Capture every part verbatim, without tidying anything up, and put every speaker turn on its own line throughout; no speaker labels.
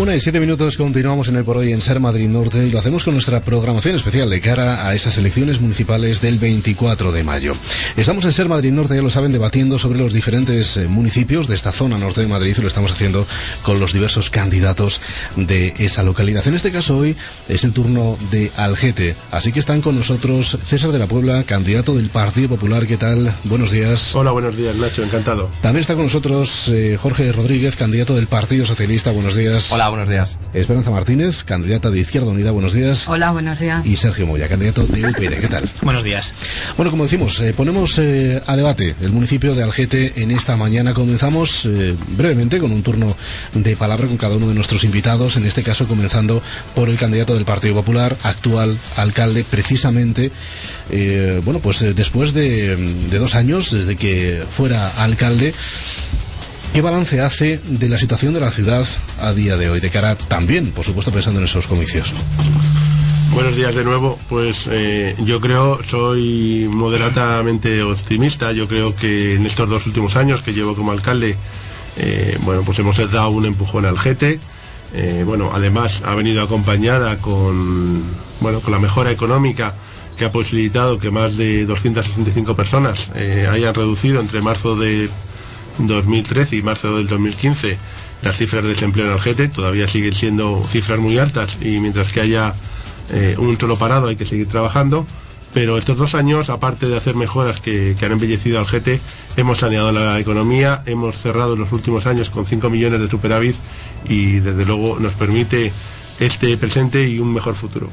Una y siete minutos, continuamos en el Por Hoy en Ser Madrid Norte y lo hacemos con nuestra programación especial de cara a esas elecciones municipales del veinticuatro de mayo. Estamos en Ser Madrid Norte, ya lo saben, debatiendo sobre los diferentes eh, municipios de esta zona norte de Madrid y lo estamos haciendo con los diversos candidatos de esa localidad. En este caso hoy es el turno de Algete, así que están con nosotros César de la Puebla, candidato del Partido Popular. ¿Qué tal? Buenos días.
Hola, buenos días, Nacho, encantado.
También está con nosotros eh, Jorge Rodríguez, candidato del Partido Socialista. Buenos días.
Hola, buenos días.
Esperanza Martínez, candidata de Izquierda Unida. Buenos días.
Hola, buenos días.
Y Sergio Moya, candidato de U P N. ¿Qué tal?
Buenos días.
Bueno, como decimos, eh, ponemos eh, a debate el municipio de Algete en esta mañana. Comenzamos eh, brevemente con un turno de palabra con cada uno de nuestros invitados, en este caso comenzando por el candidato del Partido Popular, actual alcalde, precisamente, eh, bueno, pues eh, después de, de dos años desde que fuera alcalde. ¿Qué balance hace de la situación de la ciudad a día de hoy, de cara también, por supuesto, pensando en esos comicios?
Buenos días de nuevo. Pues eh, yo creo, soy moderadamente optimista. Yo creo que en estos dos últimos años que llevo como alcalde, eh, bueno, pues hemos dado un empujón al Algete. Eh, bueno, además ha venido acompañada con, bueno, con la mejora económica que ha posibilitado que más de doscientas sesenta y cinco personas eh, hayan reducido entre marzo de dos mil trece y marzo del dos mil quince las cifras de desempleo en Algete. Todavía siguen siendo cifras muy altas y mientras que haya eh, un solo parado hay que seguir trabajando, pero estos dos años, aparte de hacer mejoras que, que han embellecido Algete, hemos saneado la economía, hemos cerrado los últimos años con cinco millones de superávit y desde luego nos permite este presente y un mejor futuro.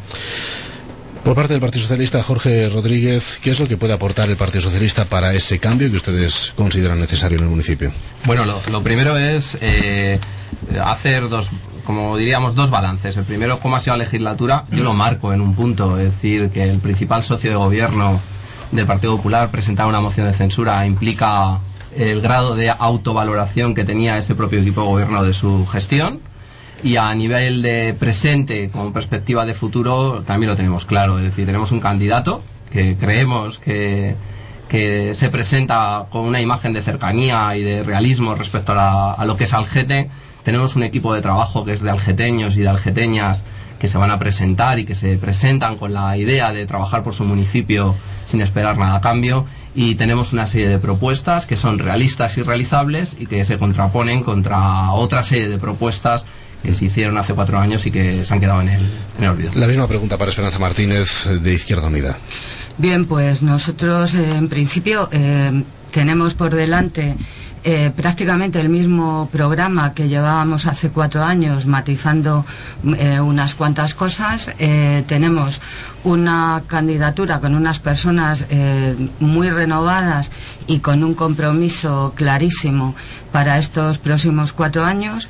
Por parte del Partido Socialista, Jorge Rodríguez, ¿qué es lo que puede aportar el Partido Socialista para ese cambio que ustedes consideran necesario en el municipio?
Bueno, lo, lo primero es eh, hacer dos, como diríamos, dos balances. El primero, cómo ha sido la legislatura. Yo lo marco en un punto, es decir, que el principal socio de gobierno del Partido Popular presentar una moción de censura implica el grado de autovaloración que tenía ese propio equipo de gobierno de su gestión. Y a nivel de presente, como perspectiva de futuro, también lo tenemos claro. Es decir, tenemos un candidato que creemos que, que se presenta con una imagen de cercanía y de realismo respecto a, la, a lo que es Algete. Tenemos un equipo de trabajo que es de algeteños y de algeteñas que se van a presentar y que se presentan con la idea de trabajar por su municipio sin esperar nada a cambio. Y tenemos una serie de propuestas que son realistas y realizables y que se contraponen contra otra serie de propuestas que se hicieron hace cuatro años y que se han quedado en el, en el olvido.
La misma pregunta para Esperanza Martínez, de Izquierda Unida.
Bien, pues nosotros eh, en principio eh, tenemos por delante eh, prácticamente el mismo programa que llevábamos hace cuatro años, matizando eh, unas cuantas cosas. Eh, tenemos una candidatura con unas personas eh, muy renovadas y con un compromiso clarísimo para estos próximos cuatro años.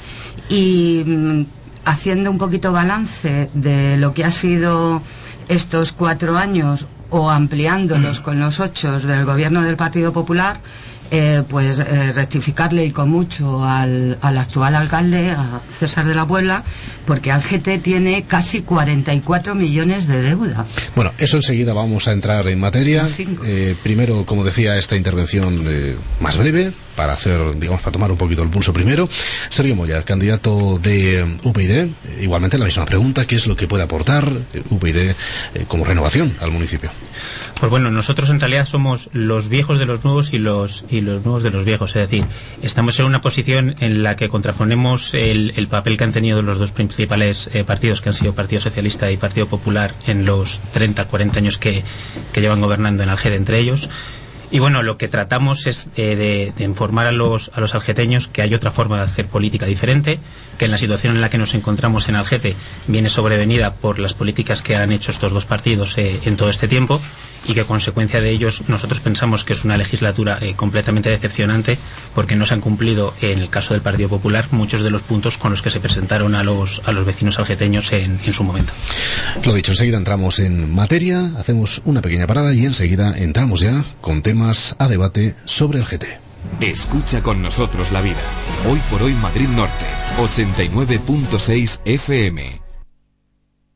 Y mm, haciendo un poquito balance de lo que ha sido estos cuatro años o ampliándolos con los ocho del gobierno del Partido Popular, eh, pues eh, rectificarle y con mucho al, al actual alcalde, a César de la Puebla, porque Algete tiene casi cuarenta y cuatro millones de deuda.
Bueno, eso enseguida vamos a entrar en materia. Eh, primero, como decía, esta intervención eh, más breve, para hacer, digamos, para tomar un poquito el pulso primero. Sergio Moya, candidato de U P y D, igualmente la misma pregunta, ¿qué es lo que puede aportar U P y D eh, como renovación al municipio?
Pues bueno, nosotros en realidad somos los viejos de los nuevos y los y los nuevos de los viejos, es decir, estamos en una posición en la que contraponemos el, el papel que han tenido los dos principales eh, partidos, que han sido Partido Socialista y Partido Popular, en los treinta, cuarenta años que, que llevan gobernando en Algete entre ellos. Y bueno, lo que tratamos es eh, de, de informar a los, a los algeteños que hay otra forma de hacer política diferente, que en la situación en la que nos encontramos en Algete viene sobrevenida por las políticas que han hecho estos dos partidos eh, en todo este tiempo, y que a consecuencia de ellos nosotros pensamos que es una legislatura eh, completamente decepcionante, porque no se han cumplido, en el caso del Partido Popular, muchos de los puntos con los que se presentaron a los, a los vecinos algeteños en, en su momento.
Lo dicho, enseguida entramos en materia, hacemos una pequeña parada y enseguida entramos ya con temas a debate sobre Algete.
Escucha con nosotros la vida. Hoy por hoy Madrid Norte, ochenta y nueve punto seis F M.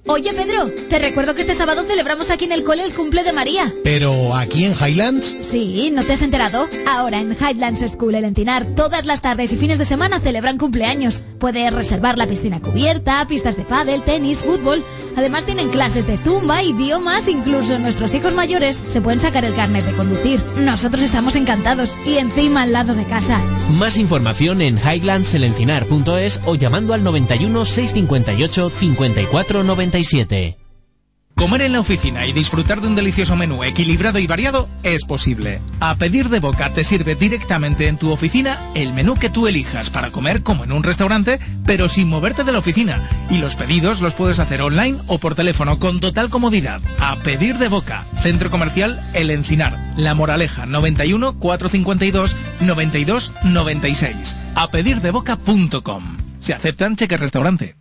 Oye, Pedro, te recuerdo que este sábado celebramos aquí en el cole el cumple de María.
¿Pero aquí en Highlands?
Sí, ¿no te has enterado? Ahora en Highlands School El Encinar, todas las tardes y fines de semana celebran cumpleaños. Puedes reservar la piscina cubierta, pistas de pádel, tenis, fútbol. Además tienen clases de zumba, idiomas, incluso nuestros hijos mayores se pueden sacar el carnet de conducir. Nosotros estamos encantados y encima al lado de casa.
Más información en highlands el encinar punto es o llamando al noventa y uno, seiscientos cincuenta y ocho, cincuenta y cuatro noventa y siete.
Comer en la oficina y disfrutar de un delicioso menú equilibrado y variado es posible. A Pedir de Boca te sirve directamente en tu oficina el menú que tú elijas para comer como en un restaurante, pero sin moverte de la oficina. Y los pedidos los puedes hacer online o por teléfono con total comodidad. A Pedir de Boca, Centro Comercial El Encinar, La Moraleja, noventa y uno, cuatrocientos cincuenta y dos, noventa y dos, noventa y seis. a pedir de boca punto com. Se aceptan cheques restaurante.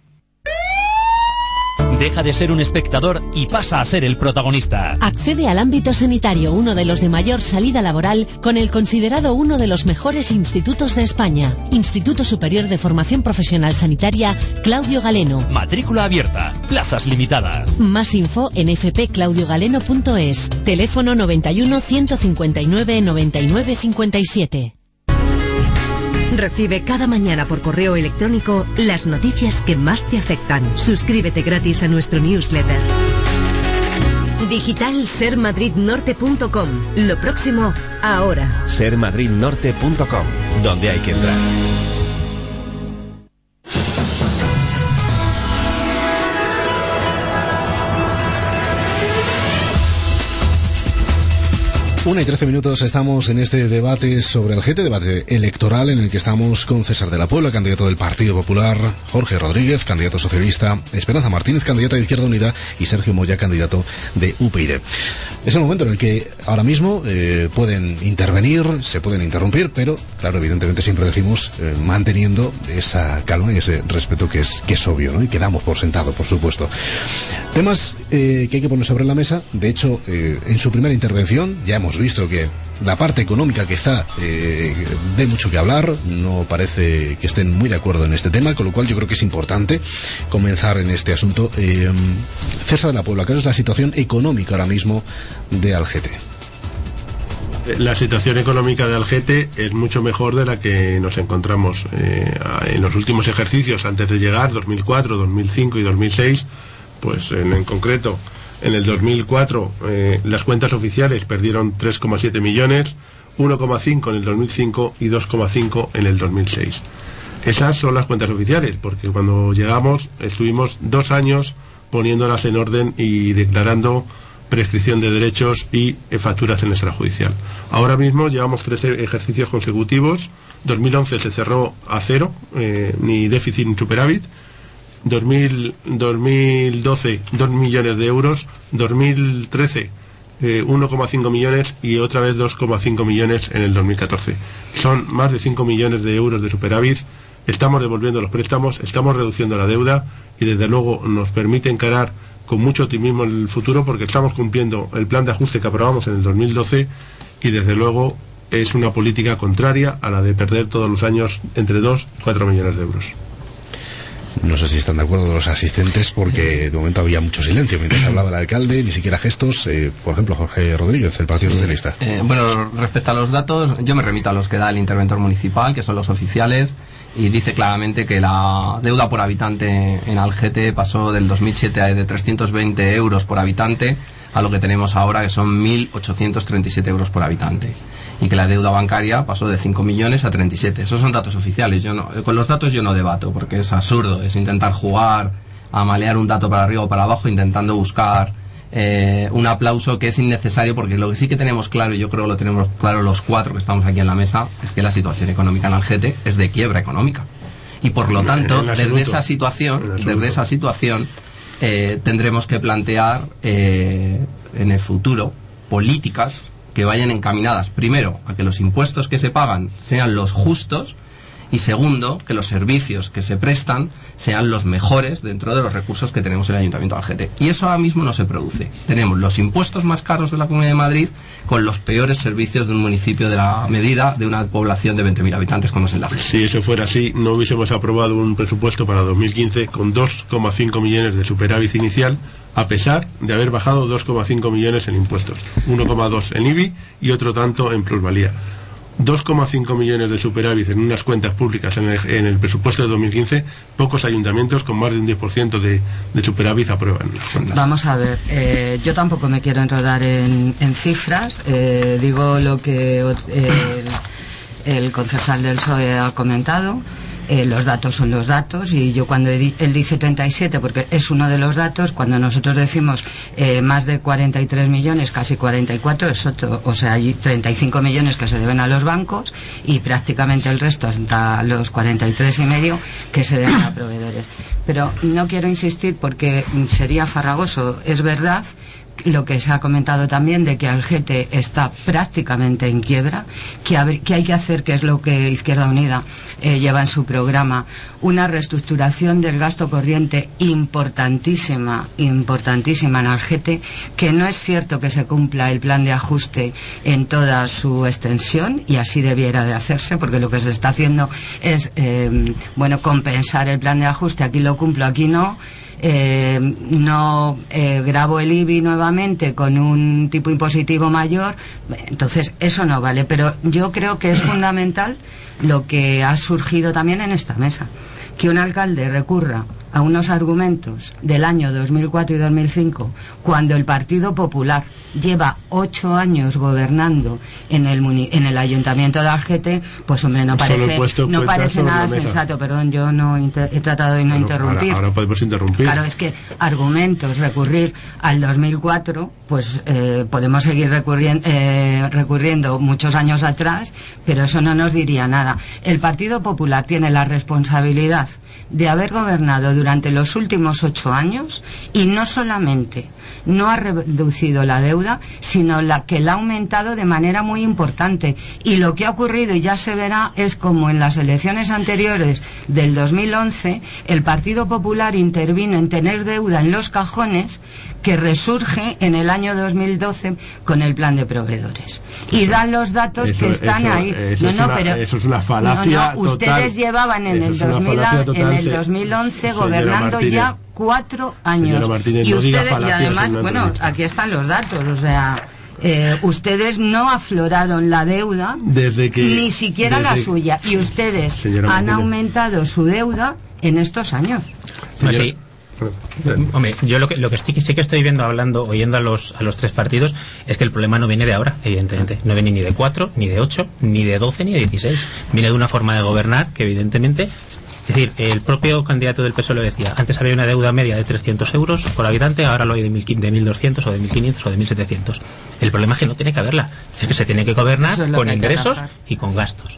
Deja de ser un espectador y pasa a ser el protagonista.
Accede al ámbito sanitario, uno de los de mayor salida laboral, con el considerado uno de los mejores institutos de España. Instituto Superior de Formación Profesional Sanitaria Claudio Galeno.
Matrícula abierta, plazas limitadas.
Más info en f p claudio galeno punto es. Teléfono noventa y uno, ciento cincuenta y nueve, noventa y nueve, cincuenta y siete.
Recibe cada mañana por correo electrónico las noticias que más te afectan. Suscríbete gratis a nuestro newsletter. Digital ser madrid norte punto com. Lo próximo, ahora.
ser madrid norte punto com, donde hay que entrar.
Una y trece minutos estamos en este debate sobre el G T, debate electoral en el que estamos con César de la Puebla, candidato del Partido Popular, Jorge Rodríguez, candidato socialista, Esperanza Martínez, candidata de Izquierda Unida y Sergio Moya, candidato de U P y D. Es el momento en el que ahora mismo eh, pueden intervenir, se pueden interrumpir, pero claro, evidentemente siempre decimos eh, manteniendo esa calma y ese respeto que es, que es obvio, ¿no? Y que damos por sentado, por supuesto. Temas eh, que hay que poner sobre la mesa. De hecho, eh, en su primera intervención ya hemos visto que la parte económica quizá eh, dé mucho que hablar, no parece que estén muy de acuerdo en este tema, con lo cual yo creo que es importante comenzar en este asunto. Eh, César de la Puebla, ¿cuál es la situación económica ahora mismo de Algete?
La situación económica de Algete es mucho mejor de la que nos encontramos eh, en los últimos ejercicios antes de llegar, dos mil cuatro, dos mil cinco y dos mil seis, pues en, en concreto en el dos mil cuatro eh, las cuentas oficiales perdieron tres coma siete millones, uno coma cinco en el dos mil cinco y dos coma cinco en el dos mil seis. Esas son las cuentas oficiales, porque cuando llegamos estuvimos dos años poniéndolas en orden y declarando prescripción de derechos y eh, facturas en el extrajudicial. Ahora mismo llevamos tres ejercicios consecutivos. dos mil once se cerró a cero, eh, ni déficit ni superávit. dos mil doce, dos millones de euros. dos mil trece, eh, uno coma cinco millones y otra vez dos coma cinco millones en el dos mil catorce. Son más de cinco millones de euros de superávit. Estamos devolviendo los préstamos, estamos reduciendo la deuda y desde luego nos permite encarar con mucho optimismo el futuro, porque estamos cumpliendo el plan de ajuste que aprobamos en el dos mil doce y desde luego es una política contraria a la de perder todos los años entre dos y cuatro millones de euros.
No sé si están de acuerdo los asistentes, porque de momento había mucho silencio mientras hablaba el alcalde, ni siquiera gestos. Eh, por ejemplo, Jorge Rodríguez, del Partido sí. Socialista.
Eh, bueno, respecto a los datos, yo me remito a los que da el interventor municipal, que son los oficiales, y dice claramente que la deuda por habitante en Algete pasó del dos mil siete de trescientos veinte euros por habitante a lo que tenemos ahora, que son mil ochocientos treinta y siete euros por habitante, y que la deuda bancaria pasó de cinco millones a treinta y siete. Esos son datos oficiales. Yo no, con los datos yo no debato, porque es absurdo, es intentar jugar a malear un dato para arriba o para abajo, intentando buscar eh, un aplauso que es innecesario, porque lo que sí que tenemos claro, y yo creo que lo tenemos claro los cuatro que estamos aquí en la mesa, es que la situación económica en Algete es de quiebra económica. Y por lo tanto, desde esa situación, desde esa situación, eh, tendremos que plantear eh, en el futuro políticas que vayan encaminadas, primero, a que los impuestos que se pagan sean los justos, y segundo, que los servicios que se prestan sean los mejores dentro de los recursos que tenemos en el Ayuntamiento de Algete. Y eso ahora mismo no se produce. Tenemos los impuestos más caros de la Comunidad de Madrid con los peores servicios de un municipio de la medida de una población de veinte mil habitantes como es el de Algete.
Si eso fuera así, no hubiésemos aprobado un presupuesto para dos mil quince con dos coma cinco millones de superávit inicial, a pesar de haber bajado dos coma cinco millones en impuestos, uno coma dos en I B I y otro tanto en plusvalía. dos coma cinco millones de superávit en unas cuentas públicas en el, en el presupuesto de dos mil quince, pocos ayuntamientos con más de un diez por ciento de, de superávit aprueban las cuentas.
Vamos a ver, eh, yo tampoco me quiero enredar en, en cifras, eh, digo lo que eh, el, el concejal del P S O E ha comentado. Eh, los datos son los datos y yo cuando él dice treinta y siete, porque es uno de los datos, cuando nosotros decimos eh, más de cuarenta y tres millones, casi cuarenta y cuatro, es otro, o sea, hay treinta y cinco millones que se deben a los bancos y prácticamente el resto, hasta los cuarenta y tres y medio, que se deben a proveedores. Pero no quiero insistir porque sería farragoso. Es verdad lo que se ha comentado también de que Algete está prácticamente en quiebra, que, hab- que hay que hacer, que es lo que Izquierda Unida eh, lleva en su programa, una reestructuración del gasto corriente importantísima, importantísima en Algete, que no es cierto que se cumpla el plan de ajuste en toda su extensión, y así debiera de hacerse, porque lo que se está haciendo es, eh, bueno, compensar el plan de ajuste, aquí lo cumplo, aquí no. Eh, no eh, grabo el I B I nuevamente con un tipo impositivo mayor, entonces eso no vale. Pero yo creo que es fundamental lo que ha surgido también en esta mesa, que un alcalde recurra a unos argumentos del año dos mil cuatro y dos mil cinco, cuando el Partido Popular lleva ocho años gobernando en el muni- en el Ayuntamiento de Algete, pues hombre, no parece, no parece nada sensato. Perdón, yo no inter- he tratado de no bueno, interrumpir.
Ahora, ahora podemos interrumpir.
Claro, es que argumentos, recurrir al dos mil cuatro, pues eh, podemos seguir recurriendo, eh, recurriendo muchos años atrás, pero eso no nos diría nada. El Partido Popular tiene la responsabilidad de haber gobernado durante los últimos ocho años y no solamente no ha reducido la deuda, sino la que la ha aumentado de manera muy importante. Y lo que ha ocurrido, y ya se verá, es como en las elecciones anteriores del dos mil once, el Partido Popular intervino en tener deuda en los cajones, que resurge en el año dos mil doce con el plan de proveedores. Y dan los datos
eso,
que están
eso,
ahí.
Eso, no, es no,
una,
pero, eso es una falacia
no, no, ustedes
total.
llevaban en el, dos mil, en el dos mil once gobernando ya cuatro años.
Martínez,
y
no
ustedes, y además, bueno,
entrevista.
aquí están los datos, o sea... Eh, ustedes no afloraron la deuda,
desde que,
ni siquiera
desde,
la suya, y ustedes han Martínez. aumentado su deuda en estos años.
Pues sí. Hombre, yo lo que, lo que estoy, sí que estoy viendo, hablando, oyendo a los, a los tres partidos, es que el problema no viene de ahora, evidentemente. No viene ni de cuatro, ni de ocho, ni de doce, ni de dieciséis. Viene de una forma de gobernar que, evidentemente... Es decir, el propio candidato del P S O E lo decía, antes había una deuda media de trescientos euros por habitante, ahora lo hay de mil doscientos o de mil quinientos o de mil setecientos. El problema es que no tiene que haberla, es que se tiene que gobernar es con ingresos y con gastos.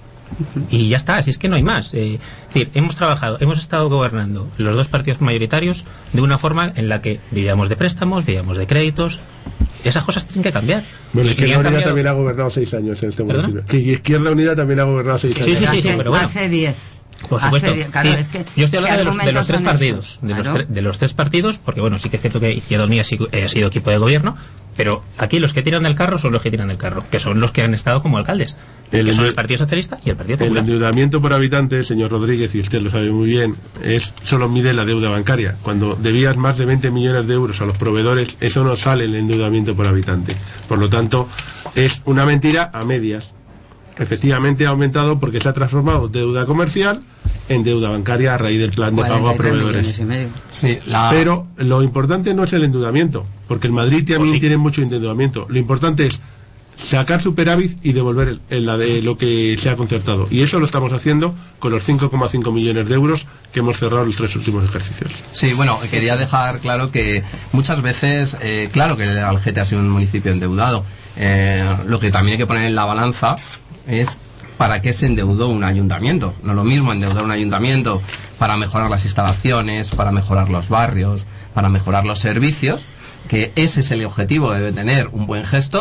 Y ya está, así es que no hay más. Eh, es decir, hemos trabajado, hemos estado gobernando los dos partidos mayoritarios de una forma en la que vivíamos de préstamos, vivíamos de créditos. Esas cosas tienen que cambiar.
Bueno, Izquierda Unida cambiado... también ha gobernado seis años en este municipio. Que Izquierda Unida también ha gobernado seis
sí,
años.
Sí, sí, sí, sí, pero bueno.
Hace diez.
Por supuesto.
Hace, claro,
sí.
es que,
yo estoy hablando de los, de los tres partidos, de,
claro.
los tre- de los tres partidos, porque bueno, sí que es cierto que Izquierda Unida ha sido, eh, ha sido equipo de gobierno, pero aquí los que tiran del carro son los que tiran del carro, que son los que han estado como alcaldes, el que son el Partido Socialista y el Partido Popular.
El endeudamiento por habitante, señor Rodríguez, y usted lo sabe muy bien, es solo mide la deuda bancaria. Cuando debías más de veinte millones de euros a los proveedores, eso no sale el endeudamiento por habitante. Por lo tanto, es una mentira a medias. Efectivamente ha aumentado porque se ha transformado deuda comercial en deuda bancaria a raíz del plan de pago a proveedores.
Sí, la...
Pero lo importante no es el endeudamiento, porque el Madrid también sí. tiene mucho endeudamiento. Lo importante es sacar superávit y devolver el, el, la de lo que se ha concertado. Y eso lo estamos haciendo con los cinco coma cinco millones de euros que hemos cerrado los tres últimos ejercicios.
Sí, bueno, quería dejar claro que muchas veces, eh, claro que Algete ha sido un municipio endeudado. Eh, lo que también hay que poner en la balanza es para qué se endeudó un ayuntamiento. No es lo mismo endeudar un ayuntamiento para mejorar las instalaciones, para mejorar los barrios, para mejorar los servicios, que ese es el objetivo que debe tener un buen gestor,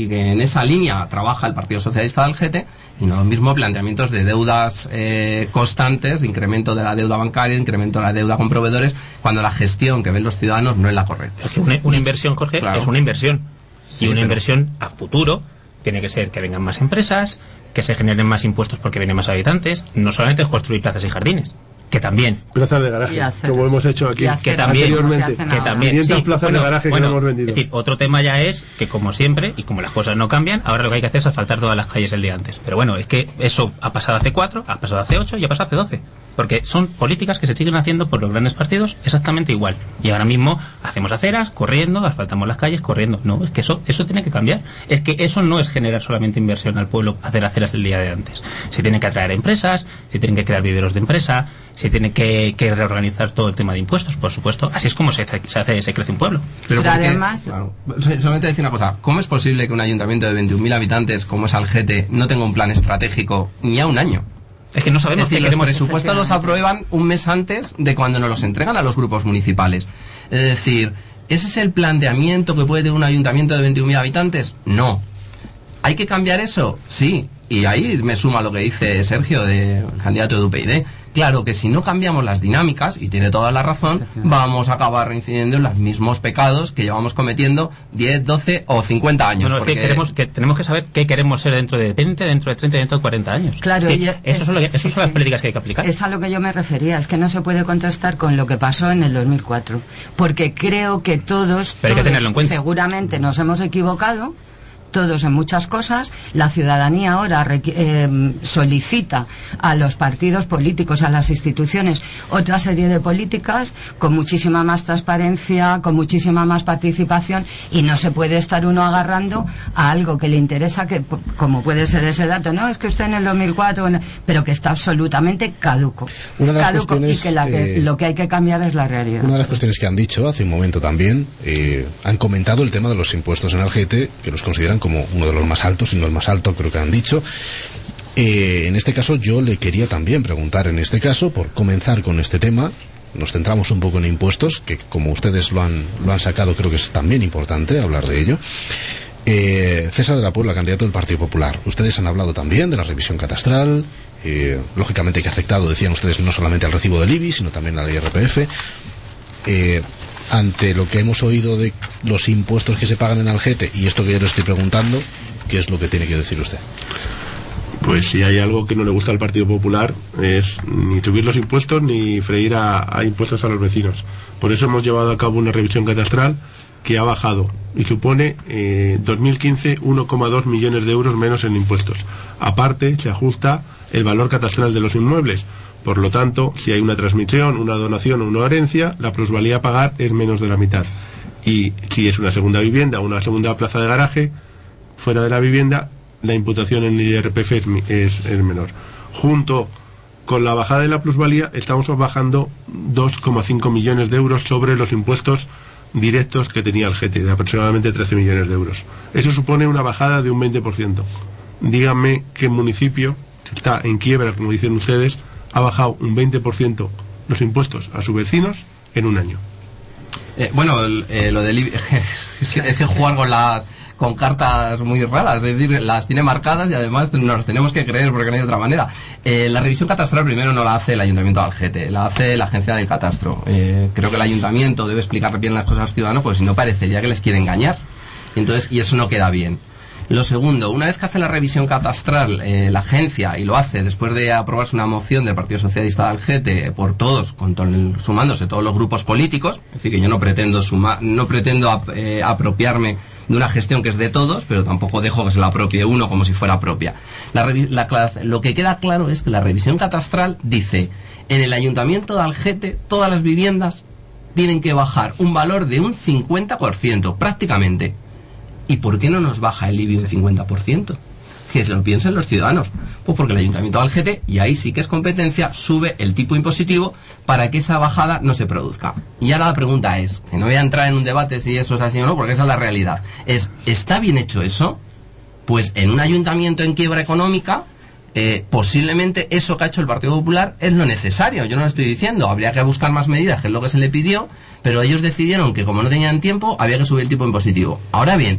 y que en esa línea trabaja el Partido Socialista de Algete, y no lo mismo planteamientos de deudas eh, constantes, de incremento de la deuda bancaria, de incremento de la deuda con proveedores, cuando la gestión que ven los ciudadanos no es la correcta.
Es que una, una inversión, Jorge, claro, es una inversión.
Sí,
y una
pero...
inversión a futuro tiene que ser que vengan más empresas, que se generen más impuestos porque vienen más habitantes, no solamente es construir plazas y jardines, que también
plazas de garaje, como hemos hecho aquí
que también,
anteriormente,
que también
quinientas
sí,
plazas
bueno,
de garaje
bueno,
que no hemos vendido.
Es decir, otro tema ya es que, como siempre, y como las cosas no cambian, ahora lo que hay que hacer es asfaltar todas las calles el día antes. Pero bueno, es que eso ha pasado hace cuatro, ha pasado hace ocho y ha pasado hace doce. Porque son políticas que se siguen haciendo por los grandes partidos exactamente igual. Y ahora mismo hacemos aceras, corriendo, asfaltamos las calles, corriendo. No, es que eso eso tiene que cambiar. Es que eso no es generar solamente inversión al pueblo, hacer aceras el día de antes. Se tienen que atraer empresas, se tienen que crear viveros de empresa, se tiene que, que reorganizar todo el tema de impuestos, por supuesto. Así es como se, se hace, se crece un pueblo.
Pero, Pero además... Claro, solamente decir una cosa. ¿Cómo es posible que un ayuntamiento de veintiún mil habitantes como es Algete no tenga un plan estratégico ni a un año?
Es que no sabemos.
Es decir, los presupuestos los aprueban un mes antes de cuando nos los entregan a los grupos municipales. Es decir, ¿ese es el planteamiento que puede tener un ayuntamiento de veintiún mil habitantes? No. ¿Hay que cambiar eso? Sí. Y ahí me suma lo que dice Sergio, de candidato de U P YD. Claro que si no cambiamos las dinámicas, y tiene toda la razón, vamos a acabar reincidiendo en los mismos pecados que llevamos cometiendo diez, doce o cincuenta años.
Bueno,
porque...
que queremos, que tenemos que saber qué queremos ser dentro de veinte, dentro de treinta, dentro de cuarenta años.
Claro,
sí,
y
esas
es,
son, lo que, esas
sí,
son las
sí.
políticas que hay que aplicar.
Es a lo que yo me refería, es que no se puede contestar con lo que pasó en el dos mil cuatro, porque creo que todos,
Pero hay que
todos
tenerlo en cuenta.
seguramente nos hemos equivocado, todos en muchas cosas. La ciudadanía ahora eh, solicita a los partidos políticos, a las instituciones, otra serie de políticas con muchísima más transparencia, con muchísima más participación, y no se puede estar uno agarrando a algo que le interesa, que como puede ser ese dato, no, es que usted en el dos mil cuatro, pero que está absolutamente caduco.
Una de las
caduco y que, la,
eh,
lo que hay que cambiar es la realidad.
Una de las cuestiones que han dicho hace un momento también, eh, han comentado el tema de los impuestos en Algete, que los consideran como uno de los más altos, si no el más alto, creo que han dicho. Eh, en este caso yo le quería también preguntar, en este caso, por comenzar con este tema, nos centramos un poco en impuestos, que como ustedes lo han, lo han sacado, creo que es también importante hablar de ello. Eh, César de la Puebla, candidato del Partido Popular. Ustedes han hablado también de la revisión catastral, eh, lógicamente que ha afectado, decían ustedes, no solamente al recibo del I B I, sino también al I R P F. Eh, ante lo que hemos oído de los impuestos que se pagan en Algete y esto que yo le estoy preguntando, ¿qué es lo que tiene que decir usted?
Pues si hay algo que no le gusta al Partido Popular es ni subir los impuestos ni freír a, a impuestos a los vecinos. Por eso hemos llevado a cabo una revisión catastral que ha bajado y supone eh, dos mil quince uno coma dos millones de euros menos en impuestos. Aparte se ajusta el valor catastral de los inmuebles. Por lo tanto, si hay una transmisión, una donación o una herencia, la plusvalía a pagar es menos de la mitad. Y si es una segunda vivienda o una segunda plaza de garaje, fuera de la vivienda, la imputación en el I R P F es, es, es menor. Junto con la bajada de la plusvalía, estamos bajando dos coma cinco millones de euros sobre los impuestos directos que tenía Algete, de aproximadamente trece millones de euros. Eso supone una bajada de un veinte por ciento. Díganme qué municipio está en quiebra, como dicen ustedes, ha bajado un veinte por ciento los impuestos a sus vecinos en un año.
Eh, bueno, el, eh, lo del I B I es, es que jugar con las con cartas muy raras, es decir, las tiene marcadas y además nos las tenemos que creer porque no hay otra manera. Eh, la revisión catastral primero no la hace el Ayuntamiento de Algete, la hace la Agencia del Catastro. Eh, creo que el Ayuntamiento debe explicar bien las cosas a los ciudadanos, porque si no parecería que les quiere engañar. Entonces, y eso no queda bien. Lo segundo, una vez que hace la revisión catastral eh, la agencia, y lo hace después de aprobarse una moción del Partido Socialista de Algete por todos, con todo el, sumándose todos los grupos políticos, es decir, que yo no pretendo suma, no pretendo ap, eh, apropiarme de una gestión que es de todos, pero tampoco dejo que se la apropie uno como si fuera propia. La, la, lo que queda claro es que la revisión catastral dice, en el Ayuntamiento de Algete todas las viviendas tienen que bajar un valor de un cincuenta por ciento, prácticamente. ¿Y por qué no nos baja el I B I un cincuenta por ciento? Que se lo piensen los ciudadanos. Pues porque el Ayuntamiento de Algete, y ahí sí que es competencia, sube el tipo impositivo para que esa bajada no se produzca. Y ahora la pregunta es, que no voy a entrar en un debate si eso es así o no, porque esa es la realidad, es, ¿está bien hecho eso? Pues en un ayuntamiento en quiebra económica, eh, posiblemente eso que ha hecho el Partido Popular es lo necesario. Yo no lo estoy diciendo, habría que buscar más medidas, que es lo que se le pidió, pero ellos decidieron que como no tenían tiempo, había que subir el tipo impositivo. Ahora bien,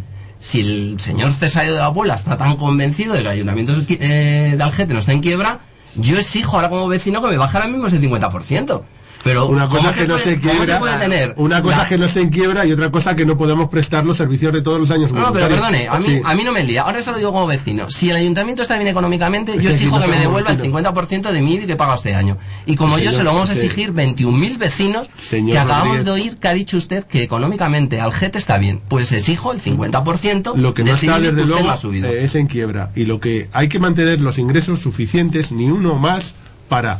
si el señor Cesario de la Puebla está tan convencido de que el ayuntamiento eh, de Algete no está en quiebra, yo exijo ahora como vecino que me baje ahora mismo ese cincuenta por ciento. Pero
una cosa que no
puede,
se quiebra,
se tener
una cosa
la...
que no esté en quiebra y otra cosa que no podemos prestar los servicios de todos los años.
No, pero perdone, a mí, sí. a mí no me lía. Ahora se lo digo como vecino. Si el ayuntamiento está bien económicamente, yo exijo que me devuelva el cincuenta por ciento de mi I B I que paga este año. Y como yo se lo vamos a exigir veintiún mil vecinos que acabamos de oír que ha dicho usted que económicamente Algete está bien. Pues exijo el cincuenta por ciento
lo que no está
de
desde luego
ha subido.
Eh, es en quiebra. Y lo que hay que mantener los ingresos suficientes, ni uno más, para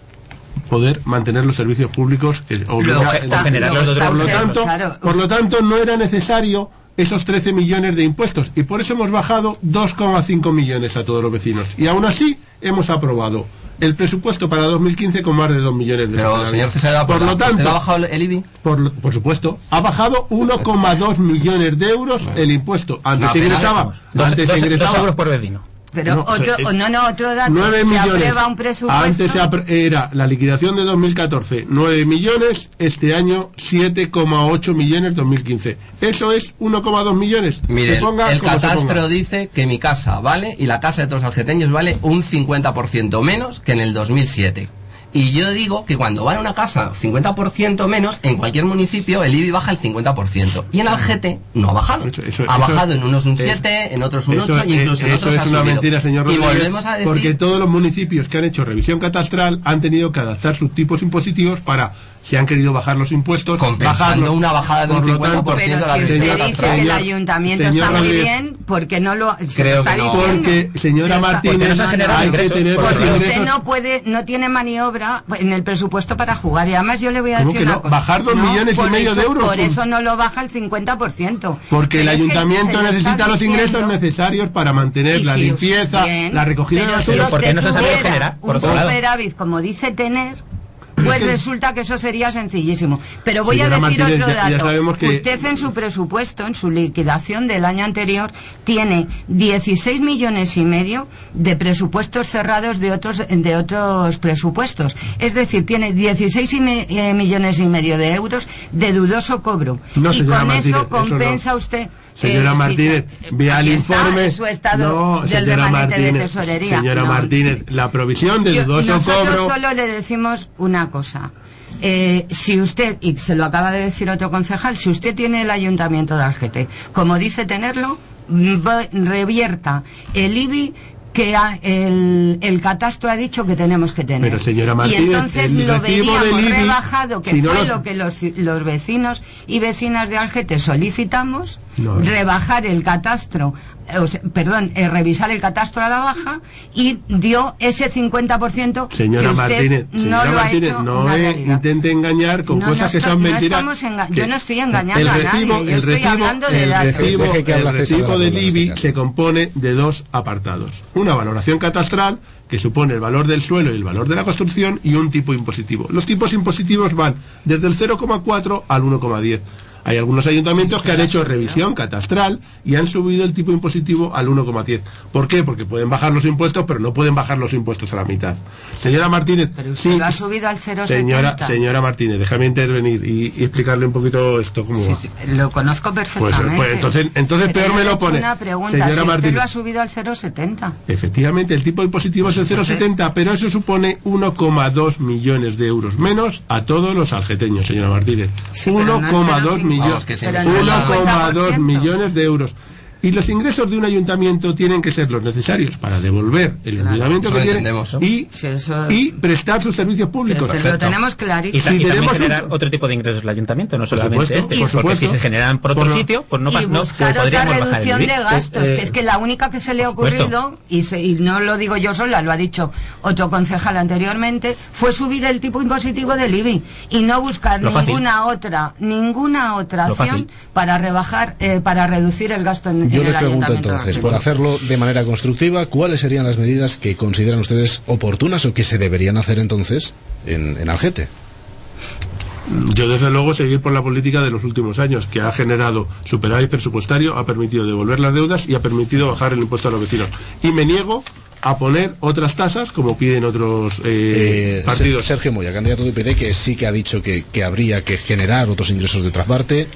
poder mantener los servicios públicos que obliga,
está, generar los
por lo
usted,
tanto
claro.
por lo tanto no era necesario esos trece millones de impuestos y por eso hemos bajado dos coma cinco millones a todos los vecinos y aún así hemos aprobado el presupuesto para dos mil quince con más de dos millones de
euros. Pero señor César,
por lo tanto
¿ha bajado el I B I?
Por, por supuesto, ha bajado uno coma dos millones de euros el impuesto. Antes
no,
se ingresaba,
dos,
antes
dos,
se ingresaba
dos euros por vecino.
Pero
no,
otro,
es,
no, no, otro dato,
nueve
se
millones.
aprueba un presupuesto.
Antes se apre era la liquidación de dos mil catorce, nueve millones, este año siete coma ocho millones dos mil quince. Eso es uno coma dos millones.
Mire, el, el catastro dice que mi casa vale, y la casa de todos los algeteños vale un cincuenta por ciento menos que en el dos mil siete. Y yo digo que cuando vale una casa cincuenta por ciento menos, en cualquier municipio el I B I baja el cincuenta por ciento. Y en Algete no ha bajado. Eso, eso, ha bajado eso, en unos un siete, en otros un ocho, y incluso en otros
eso
ha
es una
subido.
mentira, señor Rodríguez,
y volvemos a decir...
porque todos los municipios que han hecho revisión catastral han tenido que adaptar sus tipos impositivos para, si han querido bajar los impuestos,
compensando una bajada de un cincuenta por ciento.
Pero si usted dice que el ayuntamiento está muy bien, ¿por qué no lo
creo
está
que no.
diciendo?
Porque, señora Martínez,
no, no,
hay que tener
porque
los
usted
ingresos.
no puede, no tiene maniobra en el presupuesto para jugar. Y además yo le voy a decir
que
una
no?
cosa.
Bajar dos
no,
millones y medio
eso,
de euros.
Por eso no lo baja el cincuenta por ciento.
Porque
pero
el ayuntamiento
es que
necesita los
diciendo,
ingresos necesarios para mantener la
si
limpieza,
bien,
la recogida de basura.
¿Por qué no se ha sabido generar?
Por un superávit, como dice tener, pues es que resulta que eso sería sencillísimo. Pero voy a decir
Martínez,
otro dato.
ya, ya sabemos que...
Usted en su presupuesto, en su liquidación del año anterior, tiene dieciséis millones y medio de presupuestos cerrados de otros de otros presupuestos. Es decir, tiene dieciséis y me, eh, millones y medio de euros de dudoso cobro.
No,
y con
Martínez,
eso compensa
eso no.
usted...
Señora
eh,
Martínez,
si se,
vea el informe.
En su estado
no,
del remanente de tesorería.
Señora
no,
Martínez, la provisión de
yo,
dudoso
nosotros
cobro.
Solo le decimos una cosa. Eh, si usted, y se lo acaba de decir otro concejal, si usted tiene el ayuntamiento de Algete, como dice tenerlo, revierta el I B I que ha, el, el catastro ha dicho que tenemos que tener.
Pero señora Martínez,
y entonces
el
lo veríamos
del I B I,
rebajado, que
si no
fue
los...
lo que los, los vecinos y vecinas de Algete solicitamos,
no, no.
rebajar el catastro, o sea, perdón, eh, revisar el catastro a la baja, y dio ese cincuenta por ciento
señora
que usted
Martínez,
no
señora
lo
Martínez,
ha hecho
no
una
eh,
realidad.
intente engañar con
no,
cosas
no
que
estoy,
son
no
mentiras.
enga
Que
yo no estoy engañando
el
a
recibo,
nadie, yo
el
estoy
recibo,
hablando de
el
datos.
recibo,
Deje que
el
hable César
recibo del
Abel,
I B I
este
se compone de dos apartados. Una valoración catastral, que supone el valor del suelo y el valor de la construcción, y un tipo impositivo. Los tipos impositivos van desde el cero coma cuatro al uno coma diez. Hay algunos ayuntamientos que han hecho revisión catastral y han subido el tipo impositivo al uno coma diez. ¿Por qué? Porque pueden bajar los impuestos, pero no pueden bajar los impuestos a la mitad. Señora Martínez,
pero usted
sí,
lo ha subido al cero coma
señora,
setenta.
señora Martínez, déjame intervenir y, y explicarle un poquito esto cómo
sí,
va.
sí, lo conozco perfectamente.
Pues, pues entonces, entonces
pero
peor me lo
he hecho
pone.
Una pregunta,
señora
si usted
Martínez,
lo ha subido al cero coma setenta.
Efectivamente, el tipo impositivo es el cero coma setenta, pero eso supone uno coma dos millones de euros menos a todos los algeteños, señora Martínez.
Sí,
uno coma dos millones. uno coma dos millones de euros. Y los ingresos de un ayuntamiento tienen que ser los necesarios para devolver el
claro,
endeudamiento que tiene y,
sí, eso...
y prestar sus servicios públicos.
Pero lo tenemos clarísimo.
Y,
si
y también
tenemos
generar
un...
otro tipo de ingresos del ayuntamiento, no solamente
supuesto,
este,
por
porque
supuesto.
si se generan por otro
por lo...
sitio, pues no,
y
no
buscar
pues
otra
podríamos
reducción
bajar el
de gastos,
eh,
que es que la única que se le ha ocurrido, y, se, y no lo digo yo sola, lo ha dicho otro concejal anteriormente, fue subir el tipo impositivo del I B I y no buscar
lo
ninguna
fácil.
otra, ninguna otra
Lo
acción
fácil.
para rebajar, eh, para reducir el gasto en,
Yo
en
les
el
pregunto
ayuntamiento.
entonces, por hacerlo de manera constructiva, ¿cuáles serían las medidas que consideran ustedes oportunas o que se deberían hacer entonces en, en Algete?
Yo desde luego seguir por la política de los últimos años, que ha generado superávit presupuestario, ha permitido devolver las deudas y ha permitido bajar el impuesto a los vecinos. Y me niego a poner otras tasas como piden otros eh,
eh,
partidos.
Sergio Moya, candidato de U P D, que sí que ha dicho que, que habría que generar otros ingresos de otra parte.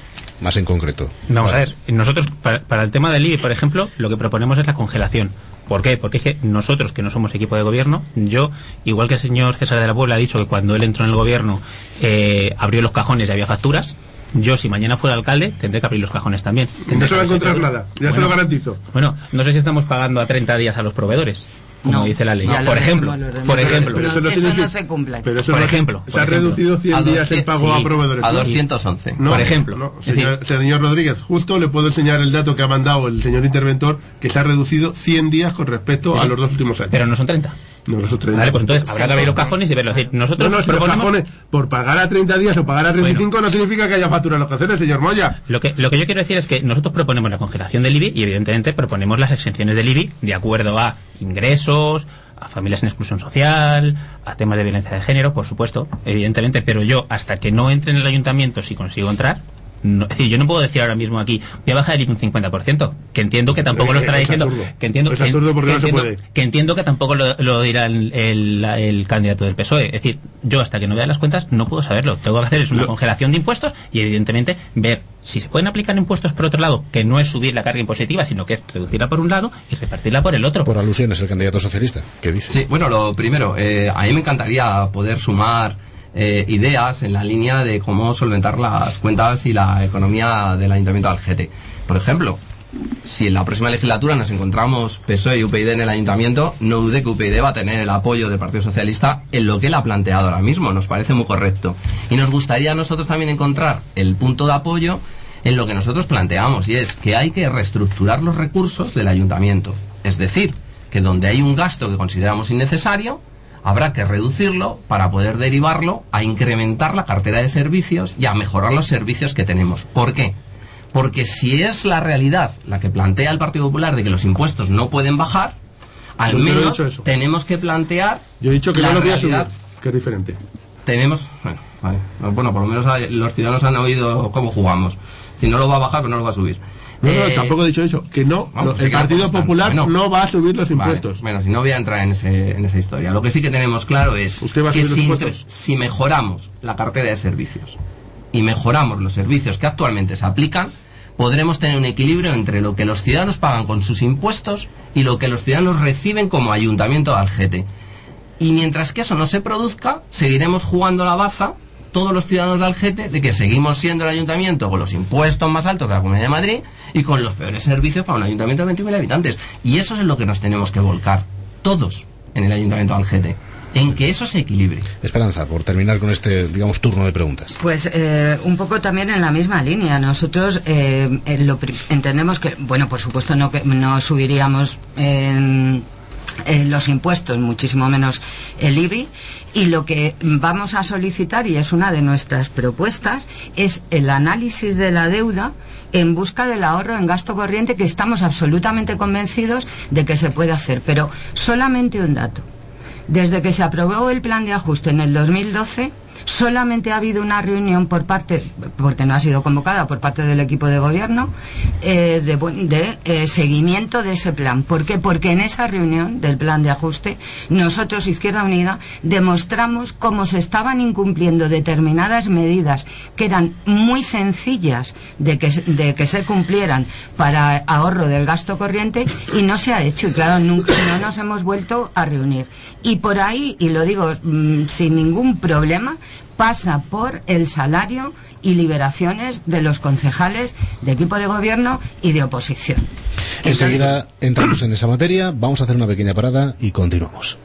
más en concreto.
Vamos
vale.
a ver, nosotros para, para el tema del I B I, por ejemplo, lo que proponemos es la congelación. ¿Por qué? Porque es que nosotros, que no somos equipo de gobierno, yo, igual que el señor César de la Puebla ha dicho que cuando él entró en el gobierno eh, abrió los cajones y había facturas, yo, si mañana fuera alcalde, tendré que abrir los cajones también.
No se va a encontrar nada, ya bueno, se lo garantizo.
Bueno, no sé si estamos pagando a treinta días a los proveedores, como no, dice la ley. No, por ejemplo, por ejemplo.
Pero eso no, eso no se cumple.
Pero eso
por
no,
ejemplo.
Se ha reducido cien días el pago
sí,
a proveedores.
A doscientos once.
No,
por ejemplo.
No, señor, decir, señor Rodríguez, justo le puedo enseñar el dato que ha mandado el señor interventor, que se ha reducido cien días con respecto sí, a los dos últimos años.
Pero no son treinta.
No, no son treinta.
Vale, pues entonces habrá que abrir los cajones y verlo. Es decir, nosotros
no, no, si
proponemos...
los cajones, por pagar a treinta días o pagar a treinta y cinco, bueno, no significa que haya factura en los cajones, señor Moya.
Lo que, lo que yo quiero decir es que nosotros proponemos la congelación del I B I y evidentemente proponemos las exenciones del I B I de acuerdo a ingresos, a familias en exclusión social, a temas de violencia de género, por supuesto, evidentemente, pero yo, hasta que no entre en el ayuntamiento, si consigo entrar, no, es decir, yo no puedo decir ahora mismo aquí, voy a bajar el I B I un cincuenta por ciento, que entiendo que tampoco lo estará diciendo, que entiendo, que, que, entiendo que entiendo que tampoco lo, lo dirá el, el, el candidato del P S O E, es decir, yo hasta que no vea las cuentas no puedo saberlo, tengo que hacer es una lo... congelación de impuestos y evidentemente ver si se pueden aplicar impuestos por otro lado, que no es subir la carga impositiva, sino que es reducirla por un lado y repartirla por el otro.
Por alusiones, el candidato socialista, ¿qué dice?
Sí, bueno, lo primero, eh, a mí me encantaría poder sumar eh, ideas en la línea de cómo solventar las cuentas y la economía del Ayuntamiento de Algete. Por ejemplo, si en la próxima legislatura nos encontramos P S O E y U P y D en el Ayuntamiento, no dude que U P y D va a tener el apoyo del Partido Socialista en lo que él ha planteado ahora mismo, nos parece muy correcto. Y nos gustaría a nosotros también encontrar el punto de apoyo en lo que nosotros planteamos, y es que hay que reestructurar los recursos del Ayuntamiento. Es decir, que donde hay un gasto que consideramos innecesario, habrá que reducirlo para poder derivarlo a incrementar la cartera de servicios y a mejorar los servicios que tenemos. ¿Por qué? Porque si es la realidad la que plantea el Partido Popular de que los impuestos no pueden bajar, al
Yo
menos
no
tenemos que plantear
Yo he dicho que
la
no lo voy a
realidad.
subir, que es diferente.
Tenemos, bueno, vale, bueno, por lo menos los ciudadanos han oído cómo jugamos. Si no lo va a bajar, pero no lo va a subir.
No, no,
eh,
tampoco he dicho eso, que no,
vamos,
el
sí que
Partido
no
Popular
bueno,
no va a subir los impuestos.
Vale, bueno, si no voy a entrar en, ese, en esa historia. Lo que sí que tenemos claro es
¿Usted va a
que
subir
si,
los impuestos?
si mejoramos la cartera de servicios y mejoramos los servicios que actualmente se aplican, podremos tener un equilibrio entre lo que los ciudadanos pagan con sus impuestos y lo que los ciudadanos reciben como Ayuntamiento de Algete. Y mientras que eso no se produzca, seguiremos jugando la baza todos los ciudadanos de Algete de que seguimos siendo el ayuntamiento con los impuestos más altos de la Comunidad de Madrid y con los peores servicios para un ayuntamiento de veintiún mil habitantes. Y eso es en lo que nos tenemos que volcar, todos, en el ayuntamiento de Algete, en que eso se equilibre.
Esperanza, por terminar con este, digamos, turno de preguntas.
Pues eh, un poco también en la misma línea. Nosotros eh, eh, lo entendemos que, bueno, por supuesto no, que no subiríamos en... Eh, los impuestos, muchísimo menos el I B I, y lo que vamos a solicitar, y es una de nuestras propuestas, es el análisis de la deuda en busca del ahorro en gasto corriente, que estamos absolutamente convencidos de que se puede hacer. Pero solamente un dato: desde que se aprobó el plan de ajuste en el dos mil doce, solamente ha habido una reunión por parte, porque no ha sido convocada por parte del equipo de gobierno, eh, de, de eh, seguimiento de ese plan. ¿Por qué? Porque en esa reunión del plan de ajuste, nosotros, Izquierda Unida, demostramos cómo se estaban incumpliendo determinadas medidas que eran muy sencillas de que, de que se cumplieran para ahorro del gasto corriente, y no se ha hecho. Y claro, nunca no nos hemos vuelto a reunir. Y por ahí, y lo digo mmm, sin ningún problema, pasa por el salario y liberaciones de los concejales de equipo de gobierno y de oposición.
Enseguida entramos en esa materia, vamos a hacer una pequeña parada y continuamos.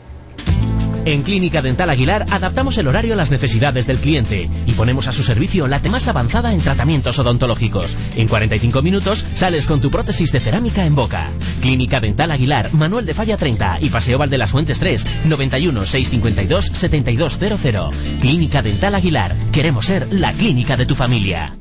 En Clínica Dental Aguilar adaptamos el horario a las necesidades del cliente y ponemos a su servicio la más avanzada en tratamientos odontológicos. En cuarenta y cinco minutos sales con tu prótesis de cerámica en boca. Clínica Dental Aguilar, Manuel de Falla treinta y Paseo Val de las Fuentes tres, noventa y uno, seiscientos cincuenta y dos, setenta y dos cero cero. Clínica Dental Aguilar, queremos ser la clínica de tu familia.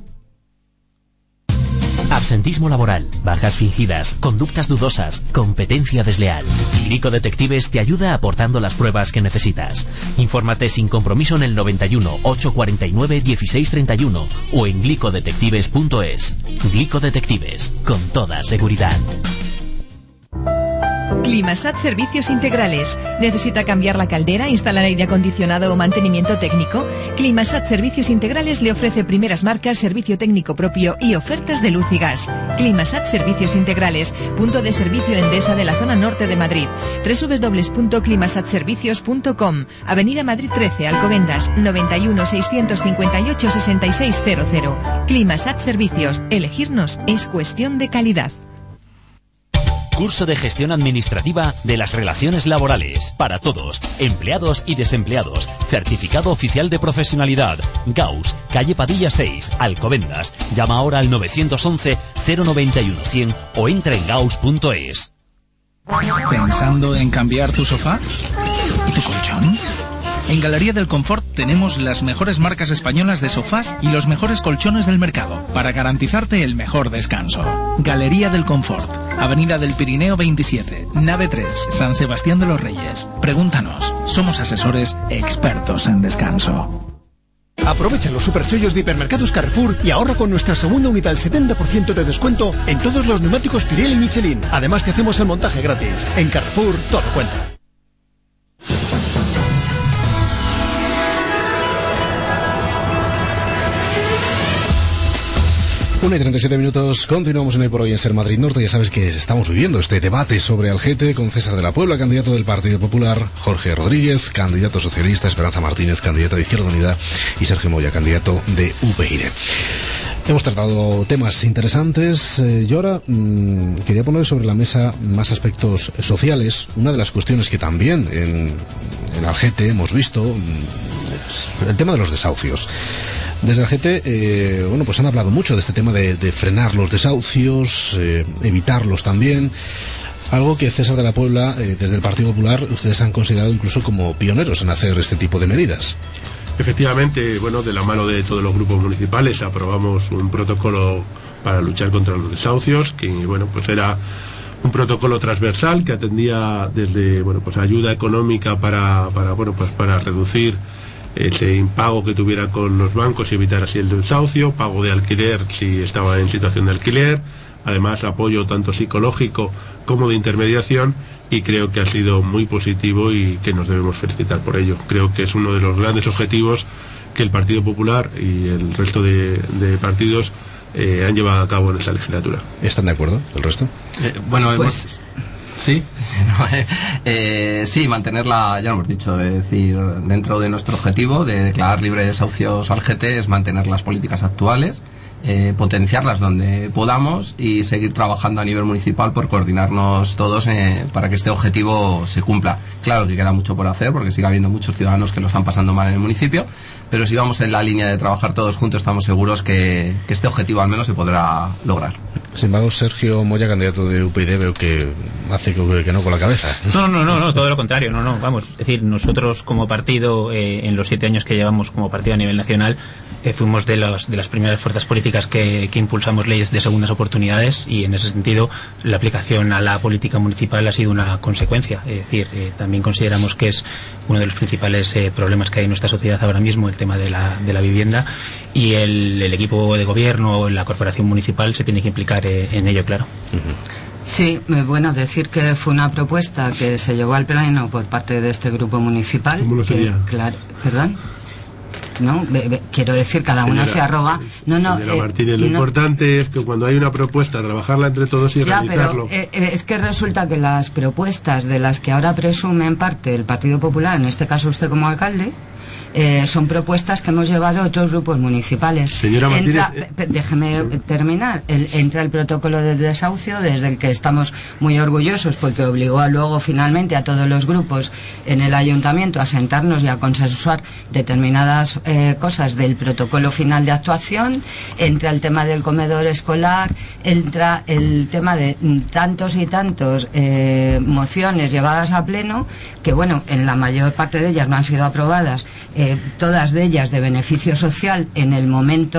Absentismo laboral, bajas fingidas, conductas dudosas, competencia desleal. Glico Detectives te ayuda aportando las pruebas que necesitas. Infórmate sin compromiso en el noventa y uno, ochocientos cuarenta y nueve, dieciséis treinta y uno o en glicodetectives punto es. Glico Detectives, con toda seguridad.
Climasat Servicios Integrales. ¿Necesita cambiar la caldera, instalar aire acondicionado o mantenimiento técnico? Climasat Servicios Integrales le ofrece primeras marcas, servicio técnico propio y ofertas de luz y gas. Climasat Servicios Integrales, punto de servicio Endesa de la zona norte de Madrid. doble u doble u doble u punto climasat servicios punto com. Avenida Madrid trece, Alcobendas, noventa y uno, seiscientos cincuenta y ocho, sesenta y seis cero cero. Climasat Servicios. Elegirnos es cuestión de calidad.
Curso de Gestión Administrativa de las Relaciones Laborales. Para todos, empleados y desempleados. Certificado oficial de profesionalidad. Gauss, calle Padilla seis, Alcobendas. Llama ahora al nueve once, cero noventa y uno, cien o entra en gauss punto es.
¿Pensando en cambiar tu sofá? ¿Y tu colchón? En Galería del Confort tenemos las mejores marcas españolas de sofás y los mejores colchones del mercado para garantizarte el mejor descanso. Galería del Confort, Avenida del Pirineo veintisiete, nave tres, San Sebastián de los Reyes. Pregúntanos, somos asesores expertos en descanso.
Aprovecha los superchollos de Hipermercados Carrefour y ahorra con nuestra segunda unidad el setenta por ciento de descuento en todos los neumáticos Pirelli y Michelin. Además te hacemos el montaje gratis. En Carrefour todo cuenta.
una y treinta y siete minutos, continuamos en Hoy por Hoy en Ser Madrid Norte. Ya sabes que estamos viviendo este debate sobre Algete con César de la Puebla, candidato del Partido Popular, Jorge Rodríguez, candidato socialista, Esperanza Martínez, candidata de Izquierda Unida, y Sergio Moya, candidato de U P Yne. Hemos tratado temas interesantes. Eh, yo ahora mmm, quería poner sobre la mesa más aspectos sociales. Una de las cuestiones que también en, en Algete hemos visto mmm, es el tema de los desahucios. Desde Algete, eh, bueno, pues han hablado mucho de este tema de, de frenar los desahucios, eh, evitarlos también. Algo que César de la Puebla, eh, desde el Partido Popular, ustedes han considerado incluso como pioneros en hacer este tipo de medidas.
Efectivamente, bueno, de la mano de todos los grupos municipales aprobamos un protocolo para luchar contra los desahucios, que bueno, pues era un protocolo transversal que atendía desde, bueno, pues ayuda económica para, para bueno, pues para reducir ese impago que tuviera con los bancos y evitar así el desahucio, pago de alquiler si estaba en situación de alquiler, además apoyo tanto psicológico como de intermediación, y creo que ha sido muy positivo y que nos debemos felicitar por ello. Creo que es uno de los grandes objetivos que el Partido Popular y el resto de, de partidos eh, han llevado a cabo en esta legislatura.
¿Están de acuerdo el resto?
Eh, bueno,
pues...
hemos... Sí, no, eh, eh, sí, mantenerla, ya lo hemos dicho, es decir, dentro de nuestro objetivo de declarar libre de desahucios Algete es mantener las políticas actuales, eh, potenciarlas donde podamos y seguir trabajando a nivel municipal por coordinarnos todos eh, para que este objetivo se cumpla. Claro que queda mucho por hacer porque sigue habiendo muchos ciudadanos que lo están pasando mal en el municipio, pero si vamos en la línea de trabajar todos juntos estamos seguros que, que este objetivo al menos se podrá lograr.
Sin embargo, Sergio Moya, candidato de U P Yne, veo que hace que, que no con la cabeza.
No, no, no, no, todo lo contrario, no, no, vamos, es decir, nosotros como partido, eh, en los siete años que llevamos como partido a nivel nacional, eh, fuimos de, los, de las primeras fuerzas políticas que, que impulsamos leyes de segundas oportunidades, y en ese sentido la aplicación a la política municipal ha sido una consecuencia. Es decir, eh, también consideramos que es uno de los principales eh, problemas que hay en nuestra sociedad ahora mismo, el tema de la, de la vivienda, y el, el equipo de gobierno, la corporación municipal se tiene que implicar eh, en ello, claro.
Sí, bueno, decir que fue una propuesta que se llevó al pleno por parte de este grupo municipal.
¿Cómo lo sería?
Que, claro, perdón. No, be, be, quiero decir, cada una se arroba. No, no.
Señora
eh,
Martínez, lo
no,
importante es que cuando hay una propuesta, trabajarla entre todos y
ya,
realizarlo.
pero eh, es que resulta que las propuestas de las que ahora presume en parte el Partido Popular, en este caso usted como alcalde, Eh, son propuestas que hemos llevado a otros grupos municipales.
Señora Martínez,
entra, eh, déjeme terminar. El, entra el protocolo de desahucio, desde el que estamos muy orgullosos, porque obligó a luego finalmente a todos los grupos en el ayuntamiento a sentarnos y a consensuar determinadas eh, cosas del protocolo final de actuación. Entra el tema del comedor escolar, entra el tema de tantos y tantos eh, mociones llevadas a pleno, que bueno, en la mayor parte de ellas no han sido aprobadas. Eh, Eh, todas de ellas de beneficio social en el momento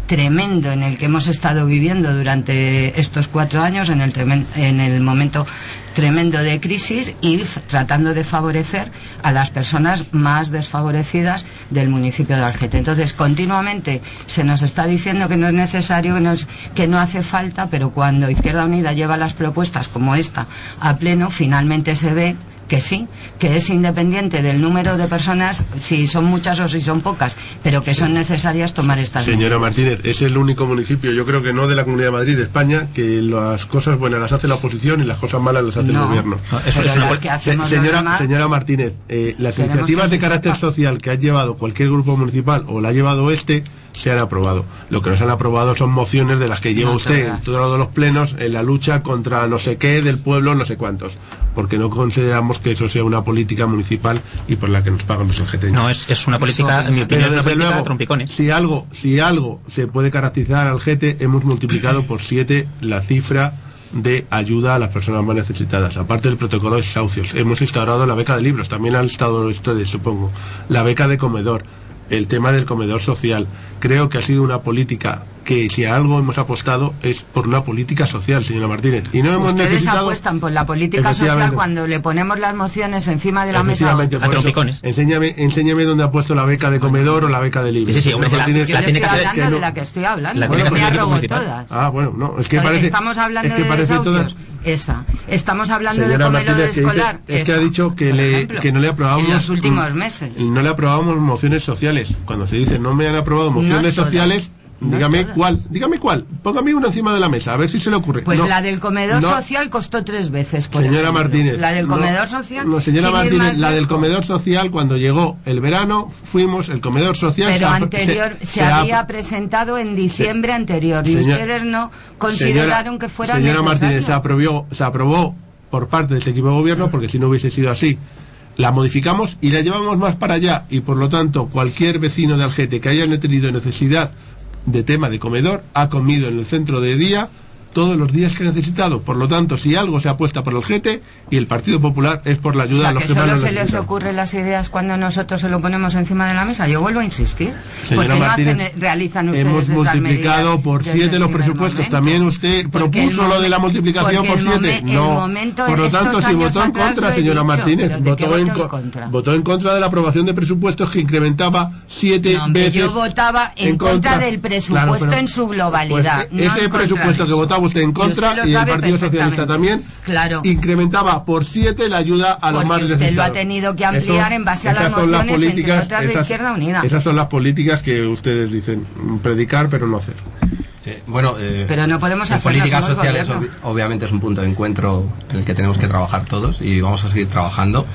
tremendo en el que hemos estado viviendo durante estos cuatro años, en el, tremen, en el momento tremendo de crisis, y f- tratando de favorecer a las personas más desfavorecidas del municipio de Algete. Entonces, continuamente se nos está diciendo que no es necesario, que no, es, que no hace falta, pero cuando Izquierda Unida lleva las propuestas como esta a pleno, finalmente se ve que sí, que es independiente del número de personas, si son muchas o si son pocas, pero que son necesarias tomar estas
Señora
medidas.
Martínez, es el único municipio, yo creo que no de la Comunidad de Madrid, de España, que las cosas buenas las hace la oposición y las cosas malas las hace
No,
el gobierno.
no, eso es una- que hacemos
Se- señora,
los demás,
señora Martínez, eh, las
queremos
iniciativas
que
de
se
carácter
sepa.
social que ha llevado cualquier grupo municipal o la ha llevado este, se han aprobado. Lo que no se han aprobado son mociones de las que lleva
No,
usted
todas.
en todos los plenos en la lucha contra no sé qué del pueblo, no sé cuántos, porque no consideramos que eso sea una política municipal y por la que nos pagan los algeteños.
No, es, es una política, en mi opinión,
Pero
es una
desde
política
luego,
de trompicones.
si algo, si algo se puede caracterizar al Gete, hemos multiplicado por siete la cifra de ayuda a las personas más necesitadas. Aparte del protocolo de desahucios, hemos instaurado la beca de libros, también han estado ustedes, supongo, la beca de comedor, el tema del comedor social. Creo que ha sido una política que, si a algo hemos apostado, es por una política social, señora Martínez. Y no hemos
Ustedes
necesitado...
apuestan por la política social
Efectivamente.
cuando le ponemos las mociones encima de la mesa.
Efectivamente, por eso, enséñame, enséñame dónde ha puesto la beca de comedor o la beca de libros.
Sí, sí, hombre,
Señora
si la-
Martínez,
la
Yo
tiene
estoy
que-
hablando
que
de
no-
la que estoy hablando,
La
no
tiene que
me
poner
arrogo
municipal.
todas.
Ah, bueno, no, es que
Oye,
parece...
estamos hablando
es que
de
parece
desahucios,
todas-
esa. Estamos hablando
Señora
de comedor
Martínez, que dice-
escolar,
es que
esa,
ha dicho que,
por
le,
ejemplo,
que no le aprobamos...
en los últimos
mm,
meses.
No le aprobamos mociones sociales. Cuando se dice no me han aprobado mociones
todas,
sociales,
no
dígame
todas.
cuál, dígame cuál. Póngame una encima de la mesa, a ver si se le ocurre.
Pues
No,
la del comedor
no,
social costó tres veces, por
Señora
ejemplo.
Martínez.
La del
no,
comedor social.
No, señora
sin ir
Martínez,
más
la del
lejos.
comedor social, cuando llegó el verano, fuimos, el comedor social...
Pero
se ha-
anterior se,
se ha-
había presentado en diciembre anterior y
Señor-
ustedes no consideraron que fuera
Señora
necesario.
Martínez, se aprobó, se aprobó por parte de ese equipo de gobierno, porque si no hubiese sido así, la modificamos y la llevamos más para allá, y por lo tanto cualquier vecino de Algete que haya tenido necesidad de tema de comedor ha comido en el centro de día todos los días que ha necesitado. Por lo tanto, si algo se apuesta por el Gete y el Partido Popular es por la
O
ayuda
sea,
a los
que
que más
solo
lo
se les
necesitan.
ocurren las ideas cuando nosotros se lo ponemos encima de la mesa. Yo vuelvo a insistir.
Señora
porque no
Martínez,
hacen, realizan ustedes
hemos
esas
multiplicado
medidas
por
desde
siete
el
los
primer
presupuestos.
momento.
También usted
Porque el
propuso lo de la
momen-
multiplicación
porque
por
el
siete.
momen- el
No,
momento
por lo
en
tanto,
estos
si
años
votó en
atrás
contra,
lo he
señora
dicho,
Martínez,
pero ¿de
votó
qué
en,
votó en
co-
contra?
votó en contra de la aprobación de presupuestos que incrementaba siete
No, hombre,
veces.
yo votaba en, contra, del presupuesto
Claro, pero-
en su globalidad.
Pues,
no
ese
en contra
presupuesto
de
que
eso.
votaba usted en
Y
contra
usted lo
y, el
sabe
Partido Socialista
perfectamente.
también
Claro.
incrementaba por siete la ayuda a los
Porque
más
usted lo
necesitados.
ha tenido que ampliar en base a
esas
las
son las
mociones, entre
políticas-
otras de
esas-
Izquierda Unida.
Esas son las políticas que ustedes dicen predicar pero no hacer.
Eh, bueno, eh,
Pero no podemos
las
hacerlo,
políticas
somos
sociales
gobierno.
obvi- obviamente es un punto de encuentro en el que tenemos que trabajar todos y vamos a seguir trabajando.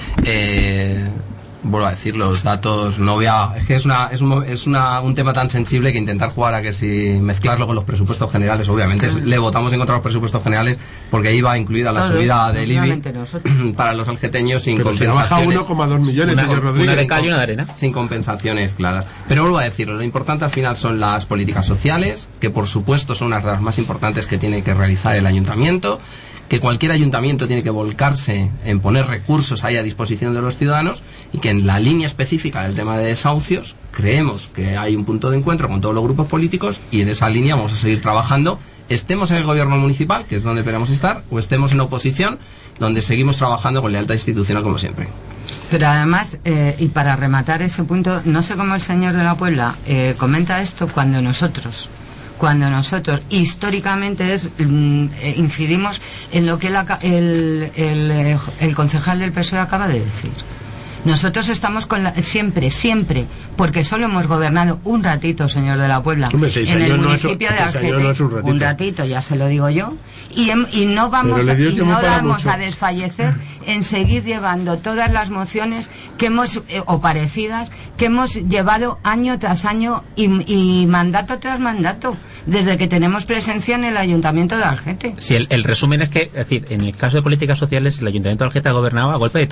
Eh, vuelvo a decir, los datos no voy a, es que es una es un, es una, un tema tan sensible que intentar jugar a que si mezclarlo con los presupuestos generales, obviamente es- le votamos en contra de los presupuestos generales porque ahí va incluida la
Todos,
subida del I B
obviamente
I
nosotros.
para los algeteños sin
Pero se baja
compensaciones.
uno coma dos millones,
Una-
señor Rodríguez.
una de cal y una de arena.
Sin compensaciones claras. Pero vuelvo a decirlo, lo importante al final son las políticas sociales, que por supuesto son unas de las más importantes que tiene que realizar el ayuntamiento, que cualquier ayuntamiento tiene que volcarse en poner recursos ahí a disposición de los ciudadanos y que en la línea específica del tema de desahucios creemos que hay un punto de encuentro con todos los grupos políticos y en esa línea vamos a seguir trabajando, estemos en el gobierno municipal, que es donde queremos estar, o estemos en la oposición, donde seguimos trabajando con lealtad institucional como siempre.
Pero además, eh, y para rematar ese punto, no sé cómo el señor de la Puebla eh, comenta esto cuando nosotros, cuando nosotros históricamente es, mm, eh, incidimos en lo que el, aca- el, el, eh, el concejal del P S O E acaba de decir. Nosotros estamos con la, siempre, siempre, porque solo hemos gobernado un ratito, señor de la Puebla,
Hombre, seis
en el
años no es-
municipio de
seis años
Algete.
no es un ratito.
ratito, ya se lo digo yo. Y, em- y no vamos
Pero le
a,
dio
y
tiempo
no
para
vamos
mucho.
a desfallecer en seguir llevando todas las mociones que hemos, eh, o parecidas, que hemos llevado año tras año y, y mandato tras mandato, desde que tenemos presencia en el Ayuntamiento de Algete.
Sí, el, el resumen es que, es decir, en el caso de políticas sociales, el Ayuntamiento de Algete ha gobernado a golpe de tuit. Es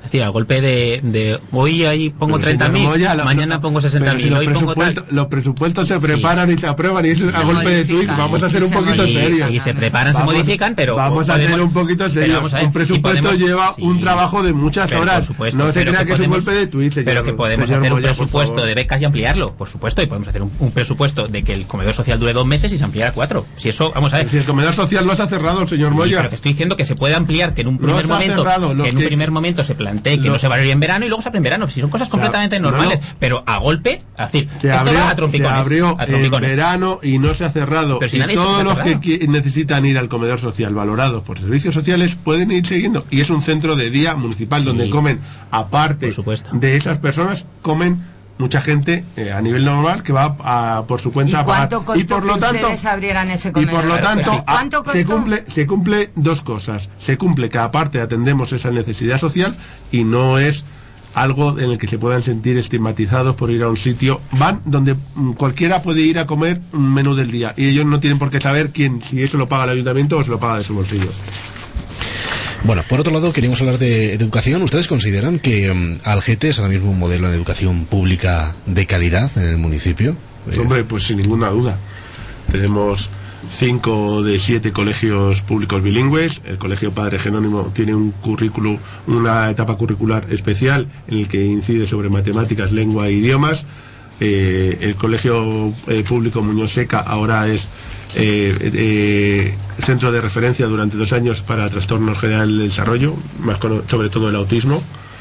Es decir, a golpe de, de hoy ahí pongo treinta mil, mañana pongo sesenta mil,
si
hoy pongo tal.
Los presupuestos se preparan sí. y se aprueban y eso es a golpe de tuit. Vamos a ser un poquito
y,
serios.
Y se preparan, vamos, se modifican, pero...
Vamos podemos, a ser un poquito serios. Un presupuesto podemos, lleva sí, un trabajo de muchas
pero,
horas.
Supuesto,
no se crea que, que es un golpe de tuit, señor.
Pero que podemos
señor
hacer
Moya,
un presupuesto de becas y ampliarlo, por supuesto, y podemos hacer un, un presupuesto de que el comedor social dure dos meses y se ampliara a cuatro. Si eso, vamos a ver...
Si el comedor social lo ha cerrado, señor Moya.
Pero que estoy diciendo que se puede ampliar, que en un primer momento que en un primer momento se plantee que no se va a abrir en verano y luego se abre en verano. Si son cosas completamente normales, pero a golpe, es decir,
se
esto
abrió,
va a trompicones.
Se abrió
a trompicones.
en verano y no se ha cerrado.
Pero si
y
nadie
todos los
cerrado.
que necesitan ir al comedor social valorados por servicios sociales pueden ir siguiendo. Y es un centro de día municipal sí. donde comen, aparte de esas personas, comen mucha gente eh, a nivel normal que va a, a, por su cuenta
¿Y
a pagar.
Costó
y por lo
que
tanto
abrieran ese comedor?
y por lo tanto
a, ¿cuánto costó?
se cumple se cumple dos cosas. Se cumple que aparte atendemos esa necesidad social y no es algo en el que se puedan sentir estigmatizados por ir a un sitio. Van donde mm, cualquiera puede ir a comer un menú del día y ellos no tienen por qué saber quién, si eso lo paga el ayuntamiento o se lo paga de su bolsillo.
Bueno, por otro lado, queríamos hablar de educación. ¿Ustedes consideran que um, Algete es ahora mismo un modelo de educación pública de calidad en el municipio?
Pues, hombre, pues sin ninguna duda. Tenemos cinco de siete colegios públicos bilingües. El Colegio Padre Jerónimo tiene un currículo, una etapa curricular especial en el que incide sobre matemáticas, lengua e idiomas. Eh, el Colegio eh, Público Muñoz Seca ahora es Eh, eh, centro de referencia durante dos años para trastornos generales del desarrollo, más con, sobre todo el autismo.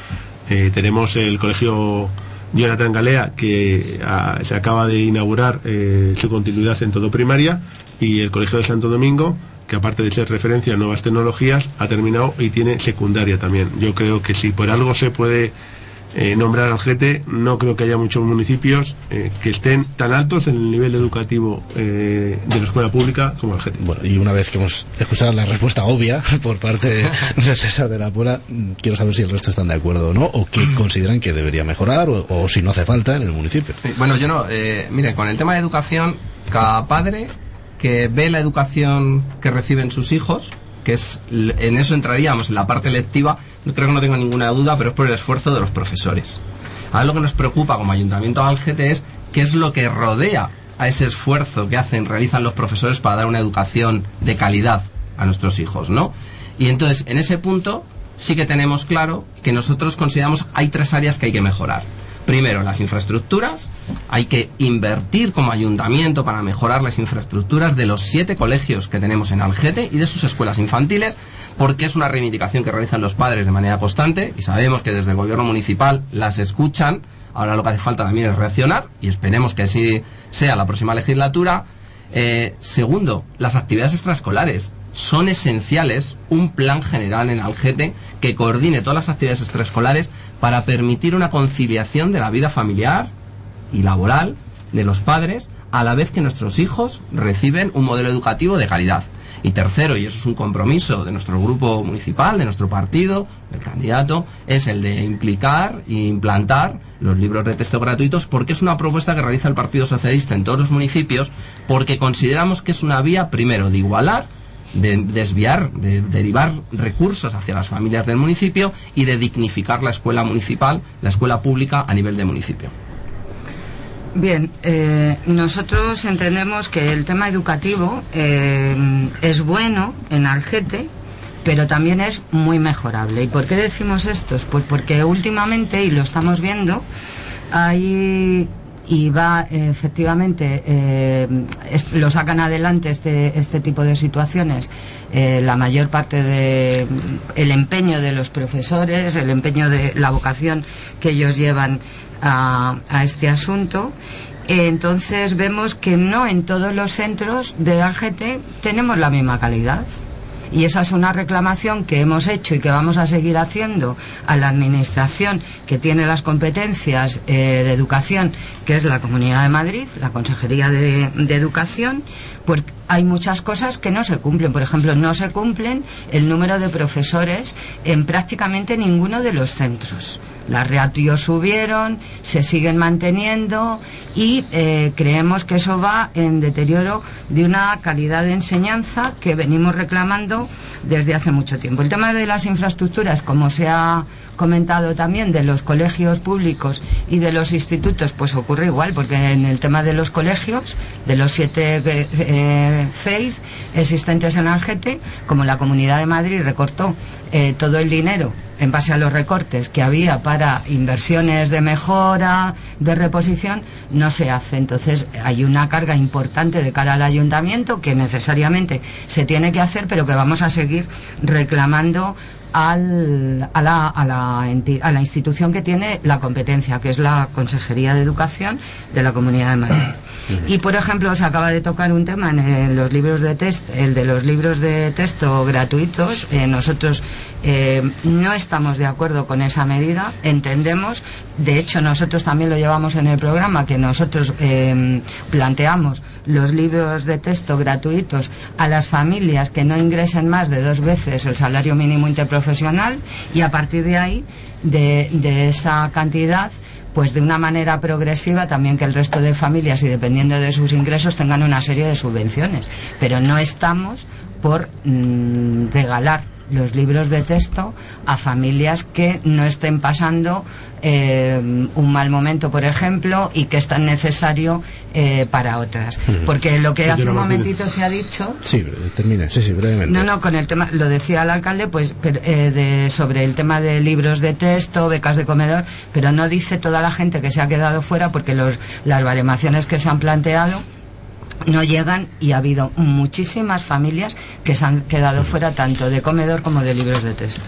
Eh, tenemos el colegio Jonathan Galea que a, se acaba de inaugurar eh, su continuidad en todo primaria, y el colegio de Santo Domingo, que aparte de ser referencia en nuevas tecnologías, ha terminado y tiene secundaria también. Yo creo que si por algo se puede Eh, nombrar Algete, no creo que haya muchos municipios eh, que estén tan altos en el nivel educativo eh, de la escuela pública como Algete.
Bueno, y una vez que hemos escuchado la respuesta obvia por parte de César de la Puebla, quiero saber si el resto están de acuerdo o no, o qué consideran que debería mejorar, o, o si no hace falta en el municipio.
Sí, bueno, yo no, eh, mire, con el tema de educación, cada padre que ve la educación que reciben sus hijos, que es, en eso entraríamos en la parte lectiva, no creo que no tengo ninguna duda, pero es por el esfuerzo de los profesores. Ahora lo que nos preocupa como Ayuntamiento de Algete es qué es lo que rodea a ese esfuerzo que hacen, realizan los profesores para dar una educación de calidad a nuestros hijos, ¿no? Y entonces, en ese punto, sí que tenemos claro que nosotros consideramos hay tres áreas que hay que mejorar. Primero, las infraestructuras. Hay que invertir como ayuntamiento para mejorar las infraestructuras de los siete colegios que tenemos en Algete y de sus escuelas infantiles, porque es una reivindicación que realizan los padres de manera constante y sabemos que desde el gobierno municipal las escuchan. Ahora lo que hace falta también es reaccionar y esperemos que así sea la próxima legislatura. Eh, segundo, las actividades extraescolares. Son esenciales un plan general en Algete que coordine todas las actividades extraescolares para permitir una conciliación de la vida familiar y laboral de los padres, a la vez que nuestros hijos reciben un modelo educativo de calidad. Y tercero, y eso es un compromiso de nuestro grupo municipal, de nuestro partido, del candidato, es el de implicar e implantar los libros de texto gratuitos, porque es una propuesta que realiza el Partido Socialista en todos los municipios, porque consideramos que es una vía, primero, de igualar, de desviar, de derivar recursos hacia las familias del municipio y de dignificar la escuela municipal, la escuela pública a nivel de municipio.
Bien, eh, nosotros entendemos que el tema educativo eh, es bueno en Algete, pero también es muy mejorable. ¿Y por qué decimos esto? Pues porque últimamente, y lo estamos viendo, hay... y va eh, efectivamente eh, es, lo sacan adelante este este tipo de situaciones eh, la mayor parte de el empeño de los profesores, el empeño de la vocación que ellos llevan a, a este asunto. Eh, entonces vemos que no en todos los centros de Algete tenemos la misma calidad. Y esa es una reclamación que hemos hecho y que vamos a seguir haciendo a la administración que tiene las competencias eh, de educación, que es la Comunidad de Madrid, la Consejería de, de Educación, porque hay muchas cosas que no se cumplen. Por ejemplo, no se cumplen el número de profesores en prácticamente ninguno de los centros. Las ratios subieron, se siguen manteniendo y eh, creemos que eso va en deterioro de una calidad de enseñanza que venimos reclamando desde hace mucho tiempo. El tema de las infraestructuras, como se ha comentado también de los colegios públicos y de los institutos, pues ocurre igual, porque en el tema de los colegios, de los siete eh, C E Is existentes en Algete, como la Comunidad de Madrid recortó eh, todo el dinero en base a los recortes que había para inversiones de mejora, de reposición, no se hace. Entonces hay una carga importante de cara al ayuntamiento que necesariamente se tiene que hacer, pero que vamos a seguir reclamando al, a, la, a, la enti, a la institución que tiene la competencia, que es la Consejería de Educación de la Comunidad de Madrid. Y por ejemplo se acaba de tocar un tema en, en los libros de texto, el de los libros de texto gratuitos. Eh, nosotros eh, no estamos de acuerdo con esa medida, entendemos, de hecho nosotros también lo llevamos en el programa, que nosotros eh, planteamos los libros de texto gratuitos a las familias que no ingresen más de dos veces el salario mínimo interprofesional, y a partir de ahí, de, de esa cantidad, pues de una manera progresiva también que el resto de familias, y dependiendo de sus ingresos, tengan una serie de subvenciones. Pero no estamos por mmm, regalar los libros de texto a familias que no estén pasando eh, un mal momento, por ejemplo, y que es tan necesario eh, para otras. Porque lo que sí, hace un momentito tiene. se ha dicho...
Sí, termina, sí, sí, brevemente.
No, no, con el tema, lo decía el alcalde, pues pero, eh, de, sobre el tema de libros de texto, becas de comedor, pero no dice toda la gente que se ha quedado fuera, porque los, las baremaciones que se han planteado no llegan, y ha habido muchísimas familias que se han quedado fuera tanto de comedor como de libros de texto.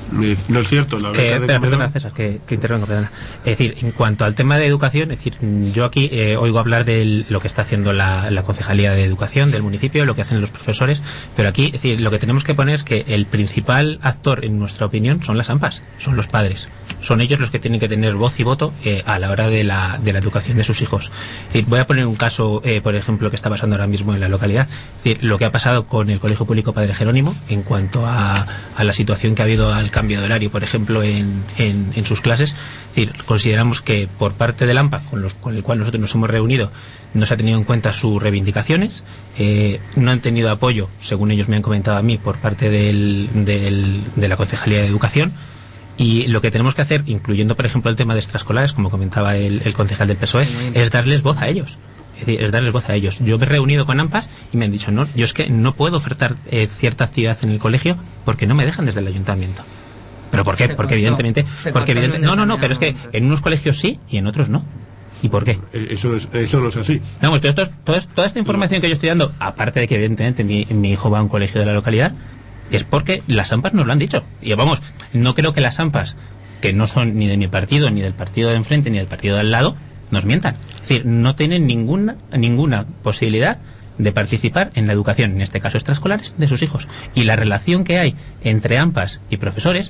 No es cierto, la verdad.
Eh, perdona, perdona, César, que, que intervengo, perdona. Es decir, en cuanto al tema de educación, es decir, yo aquí eh, oigo hablar de lo que está haciendo la, la Concejalía de Educación del municipio, lo que hacen los profesores, pero aquí, es decir, lo que tenemos que poner es que el principal actor, en nuestra opinión, son las AMPAs, son los padres. Son ellos los que tienen que tener voz y voto eh, a la hora de la, de la educación de sus hijos. Es decir, voy a poner un caso, eh, por ejemplo, que está pasando ahora mismo en la localidad. Es decir, lo que ha pasado con el Colegio Público Padre Jerónimo en cuanto a, a la situación que ha habido al cambio de horario, por ejemplo, en, en, en sus clases. Es decir, consideramos que por parte del AMPA, con, los, con el cual nosotros nos hemos reunido, no se ha tenido en cuenta sus reivindicaciones, eh, no han tenido apoyo, según ellos me han comentado a mí, por parte del, del, de la Concejalía de Educación. Y lo que tenemos que hacer, incluyendo por ejemplo el tema de extraescolares, como comentaba el, el concejal del P S O E, sí, es darles voz a ellos. Es decir, es darles voz a ellos. Yo me he reunido con AMPAs y me han dicho, no, yo es que no puedo ofertar eh, cierta actividad en el colegio porque no me dejan desde el ayuntamiento. ¿Pero por qué? Se porque cortó, evidentemente... porque evidentemente no, no, no, pero es que en unos colegios sí y en otros no. ¿Y por qué?
Eso, es, eso no es así.
Vamos, pero esto, toda, toda esta información que yo estoy dando, aparte de que evidentemente mi, mi hijo va a un colegio de la localidad, es porque las AMPAs nos lo han dicho. Y vamos, no creo que las AMPAs, que no son ni de mi partido, ni del partido de enfrente, ni del partido de al lado, nos mientan. Es decir, no tienen ninguna, ninguna posibilidad de participar en la educación, en este caso extraescolares, de sus hijos. Y la relación que hay entre AMPAs y profesores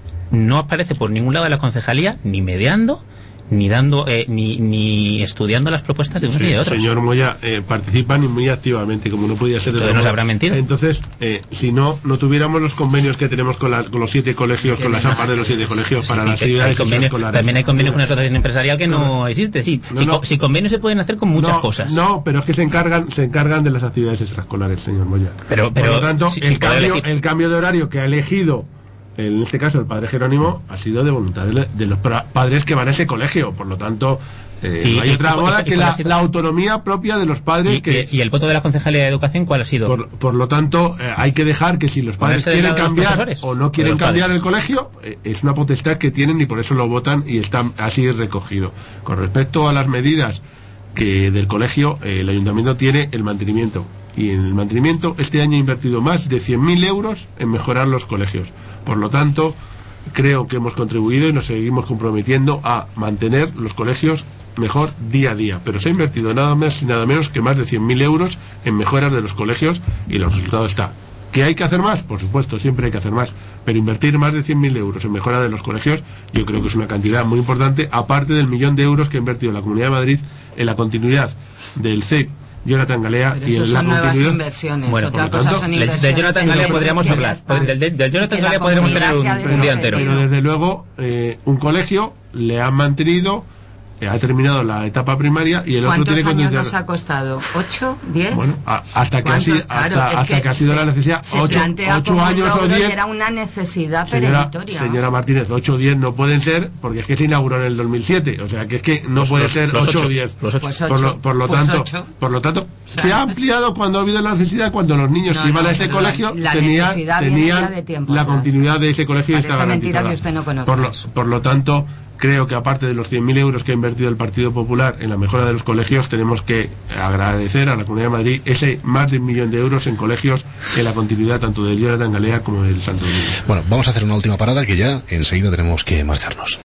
no aparece por ningún lado de la concejalía, ni mediando, ni dando eh, ni, ni estudiando las propuestas de unos sí, y de otros.
Señor Moya, eh, participan y muy activamente, como no podía ser de
otra forma. Nos habrá mentido.
Entonces, eh, si no no tuviéramos los convenios que tenemos con, la, con los siete colegios, con las AMPAs de los siete colegios sí, para sí, las actividades extraescolares.
También hay convenios con la asociación empresarial que no, no existe, sí. No, si, no. si convenios se pueden hacer con muchas
no,
cosas.
No, pero es que se encargan se encargan de las actividades extraescolares, señor Moya.
Pero, pero,
por lo tanto,
si,
el,
si
cambio, el cambio de horario que ha elegido, en este caso el padre Jerónimo, ha sido de voluntad de, de los padres que van a ese colegio. Por lo tanto, eh, y, no hay y, otra moda que la, la autonomía propia de los padres.
Y,
que
y el voto de la Concejalía de Educación, ¿cuál ha sido?
Por, por lo tanto, eh, hay que dejar que si los padres quieren cambiar o no quieren cambiar el colegio, eh, es una potestad que tienen y por eso lo votan y está así recogido. Con respecto a las medidas que del colegio, eh, el ayuntamiento tiene el mantenimiento. Y en el mantenimiento este año ha invertido más de cien mil euros en mejorar los colegios. Por lo tanto, creo que hemos contribuido y nos seguimos comprometiendo a mantener los colegios mejor día a día. Pero se ha invertido nada más y nada menos que más de cien mil euros en mejoras de los colegios y los resultados están. ¿Que hay que hacer más? Por supuesto, siempre hay que hacer más. Pero invertir más de cien mil euros en mejora de los colegios, yo creo que es una cantidad muy importante, aparte del millón de euros que ha invertido la Comunidad de Madrid en la continuidad del C E P Jonathan Galea
y en la continuidad. Inversiones.
Bueno, por lo tanto, de Jonathan Galea podríamos hablar. Del, del, del Jonathan Galea podríamos tener un, un día entero.
Pero desde luego, eh, un colegio le han mantenido eh, ha terminado la etapa primaria y el otro tiene que
¿Cuántos
continuar.
años nos ha costado? ¿Ocho? ¿Diez?
Bueno, a, hasta que ha sido,
Claro,
hasta,
es
hasta
que
que ha sido
se,
la necesidad.
se
ocho,
plantea
ocho
como un
años o
logro y
diez.
era una necesidad
Señora,
perentoria.
señora Martínez, ocho o diez no pueden ser porque es que se inauguró en el dos mil siete, o sea que es que no
Los-
puede
los-
ser
los
ocho o
ocho,
diez.
los ocho.
Pues
Por lo, por lo
Pues
tanto,
ocho.
por lo tanto,
sea,
se ha ampliado cuando ha habido la necesidad, cuando los niños
No,
que iban
no,
a ese
pero
colegio
la- la
tenían,
necesidad viene
tenían
ya de tiempo
la
atrás.
continuidad de ese colegio y
Parece
está
mentira
garantizada.
que usted no conoce
por, lo,
eso.
por lo tanto, creo que aparte de los cien mil euros que ha invertido el Partido Popular en la mejora de los colegios, tenemos que agradecer a la Comunidad de Madrid ese más de un millón de euros en colegios, en la continuidad tanto del Jonathan Galea como del Santo Domingo.
Bueno, vamos a hacer una última parada que ya enseguida tenemos que marcharnos.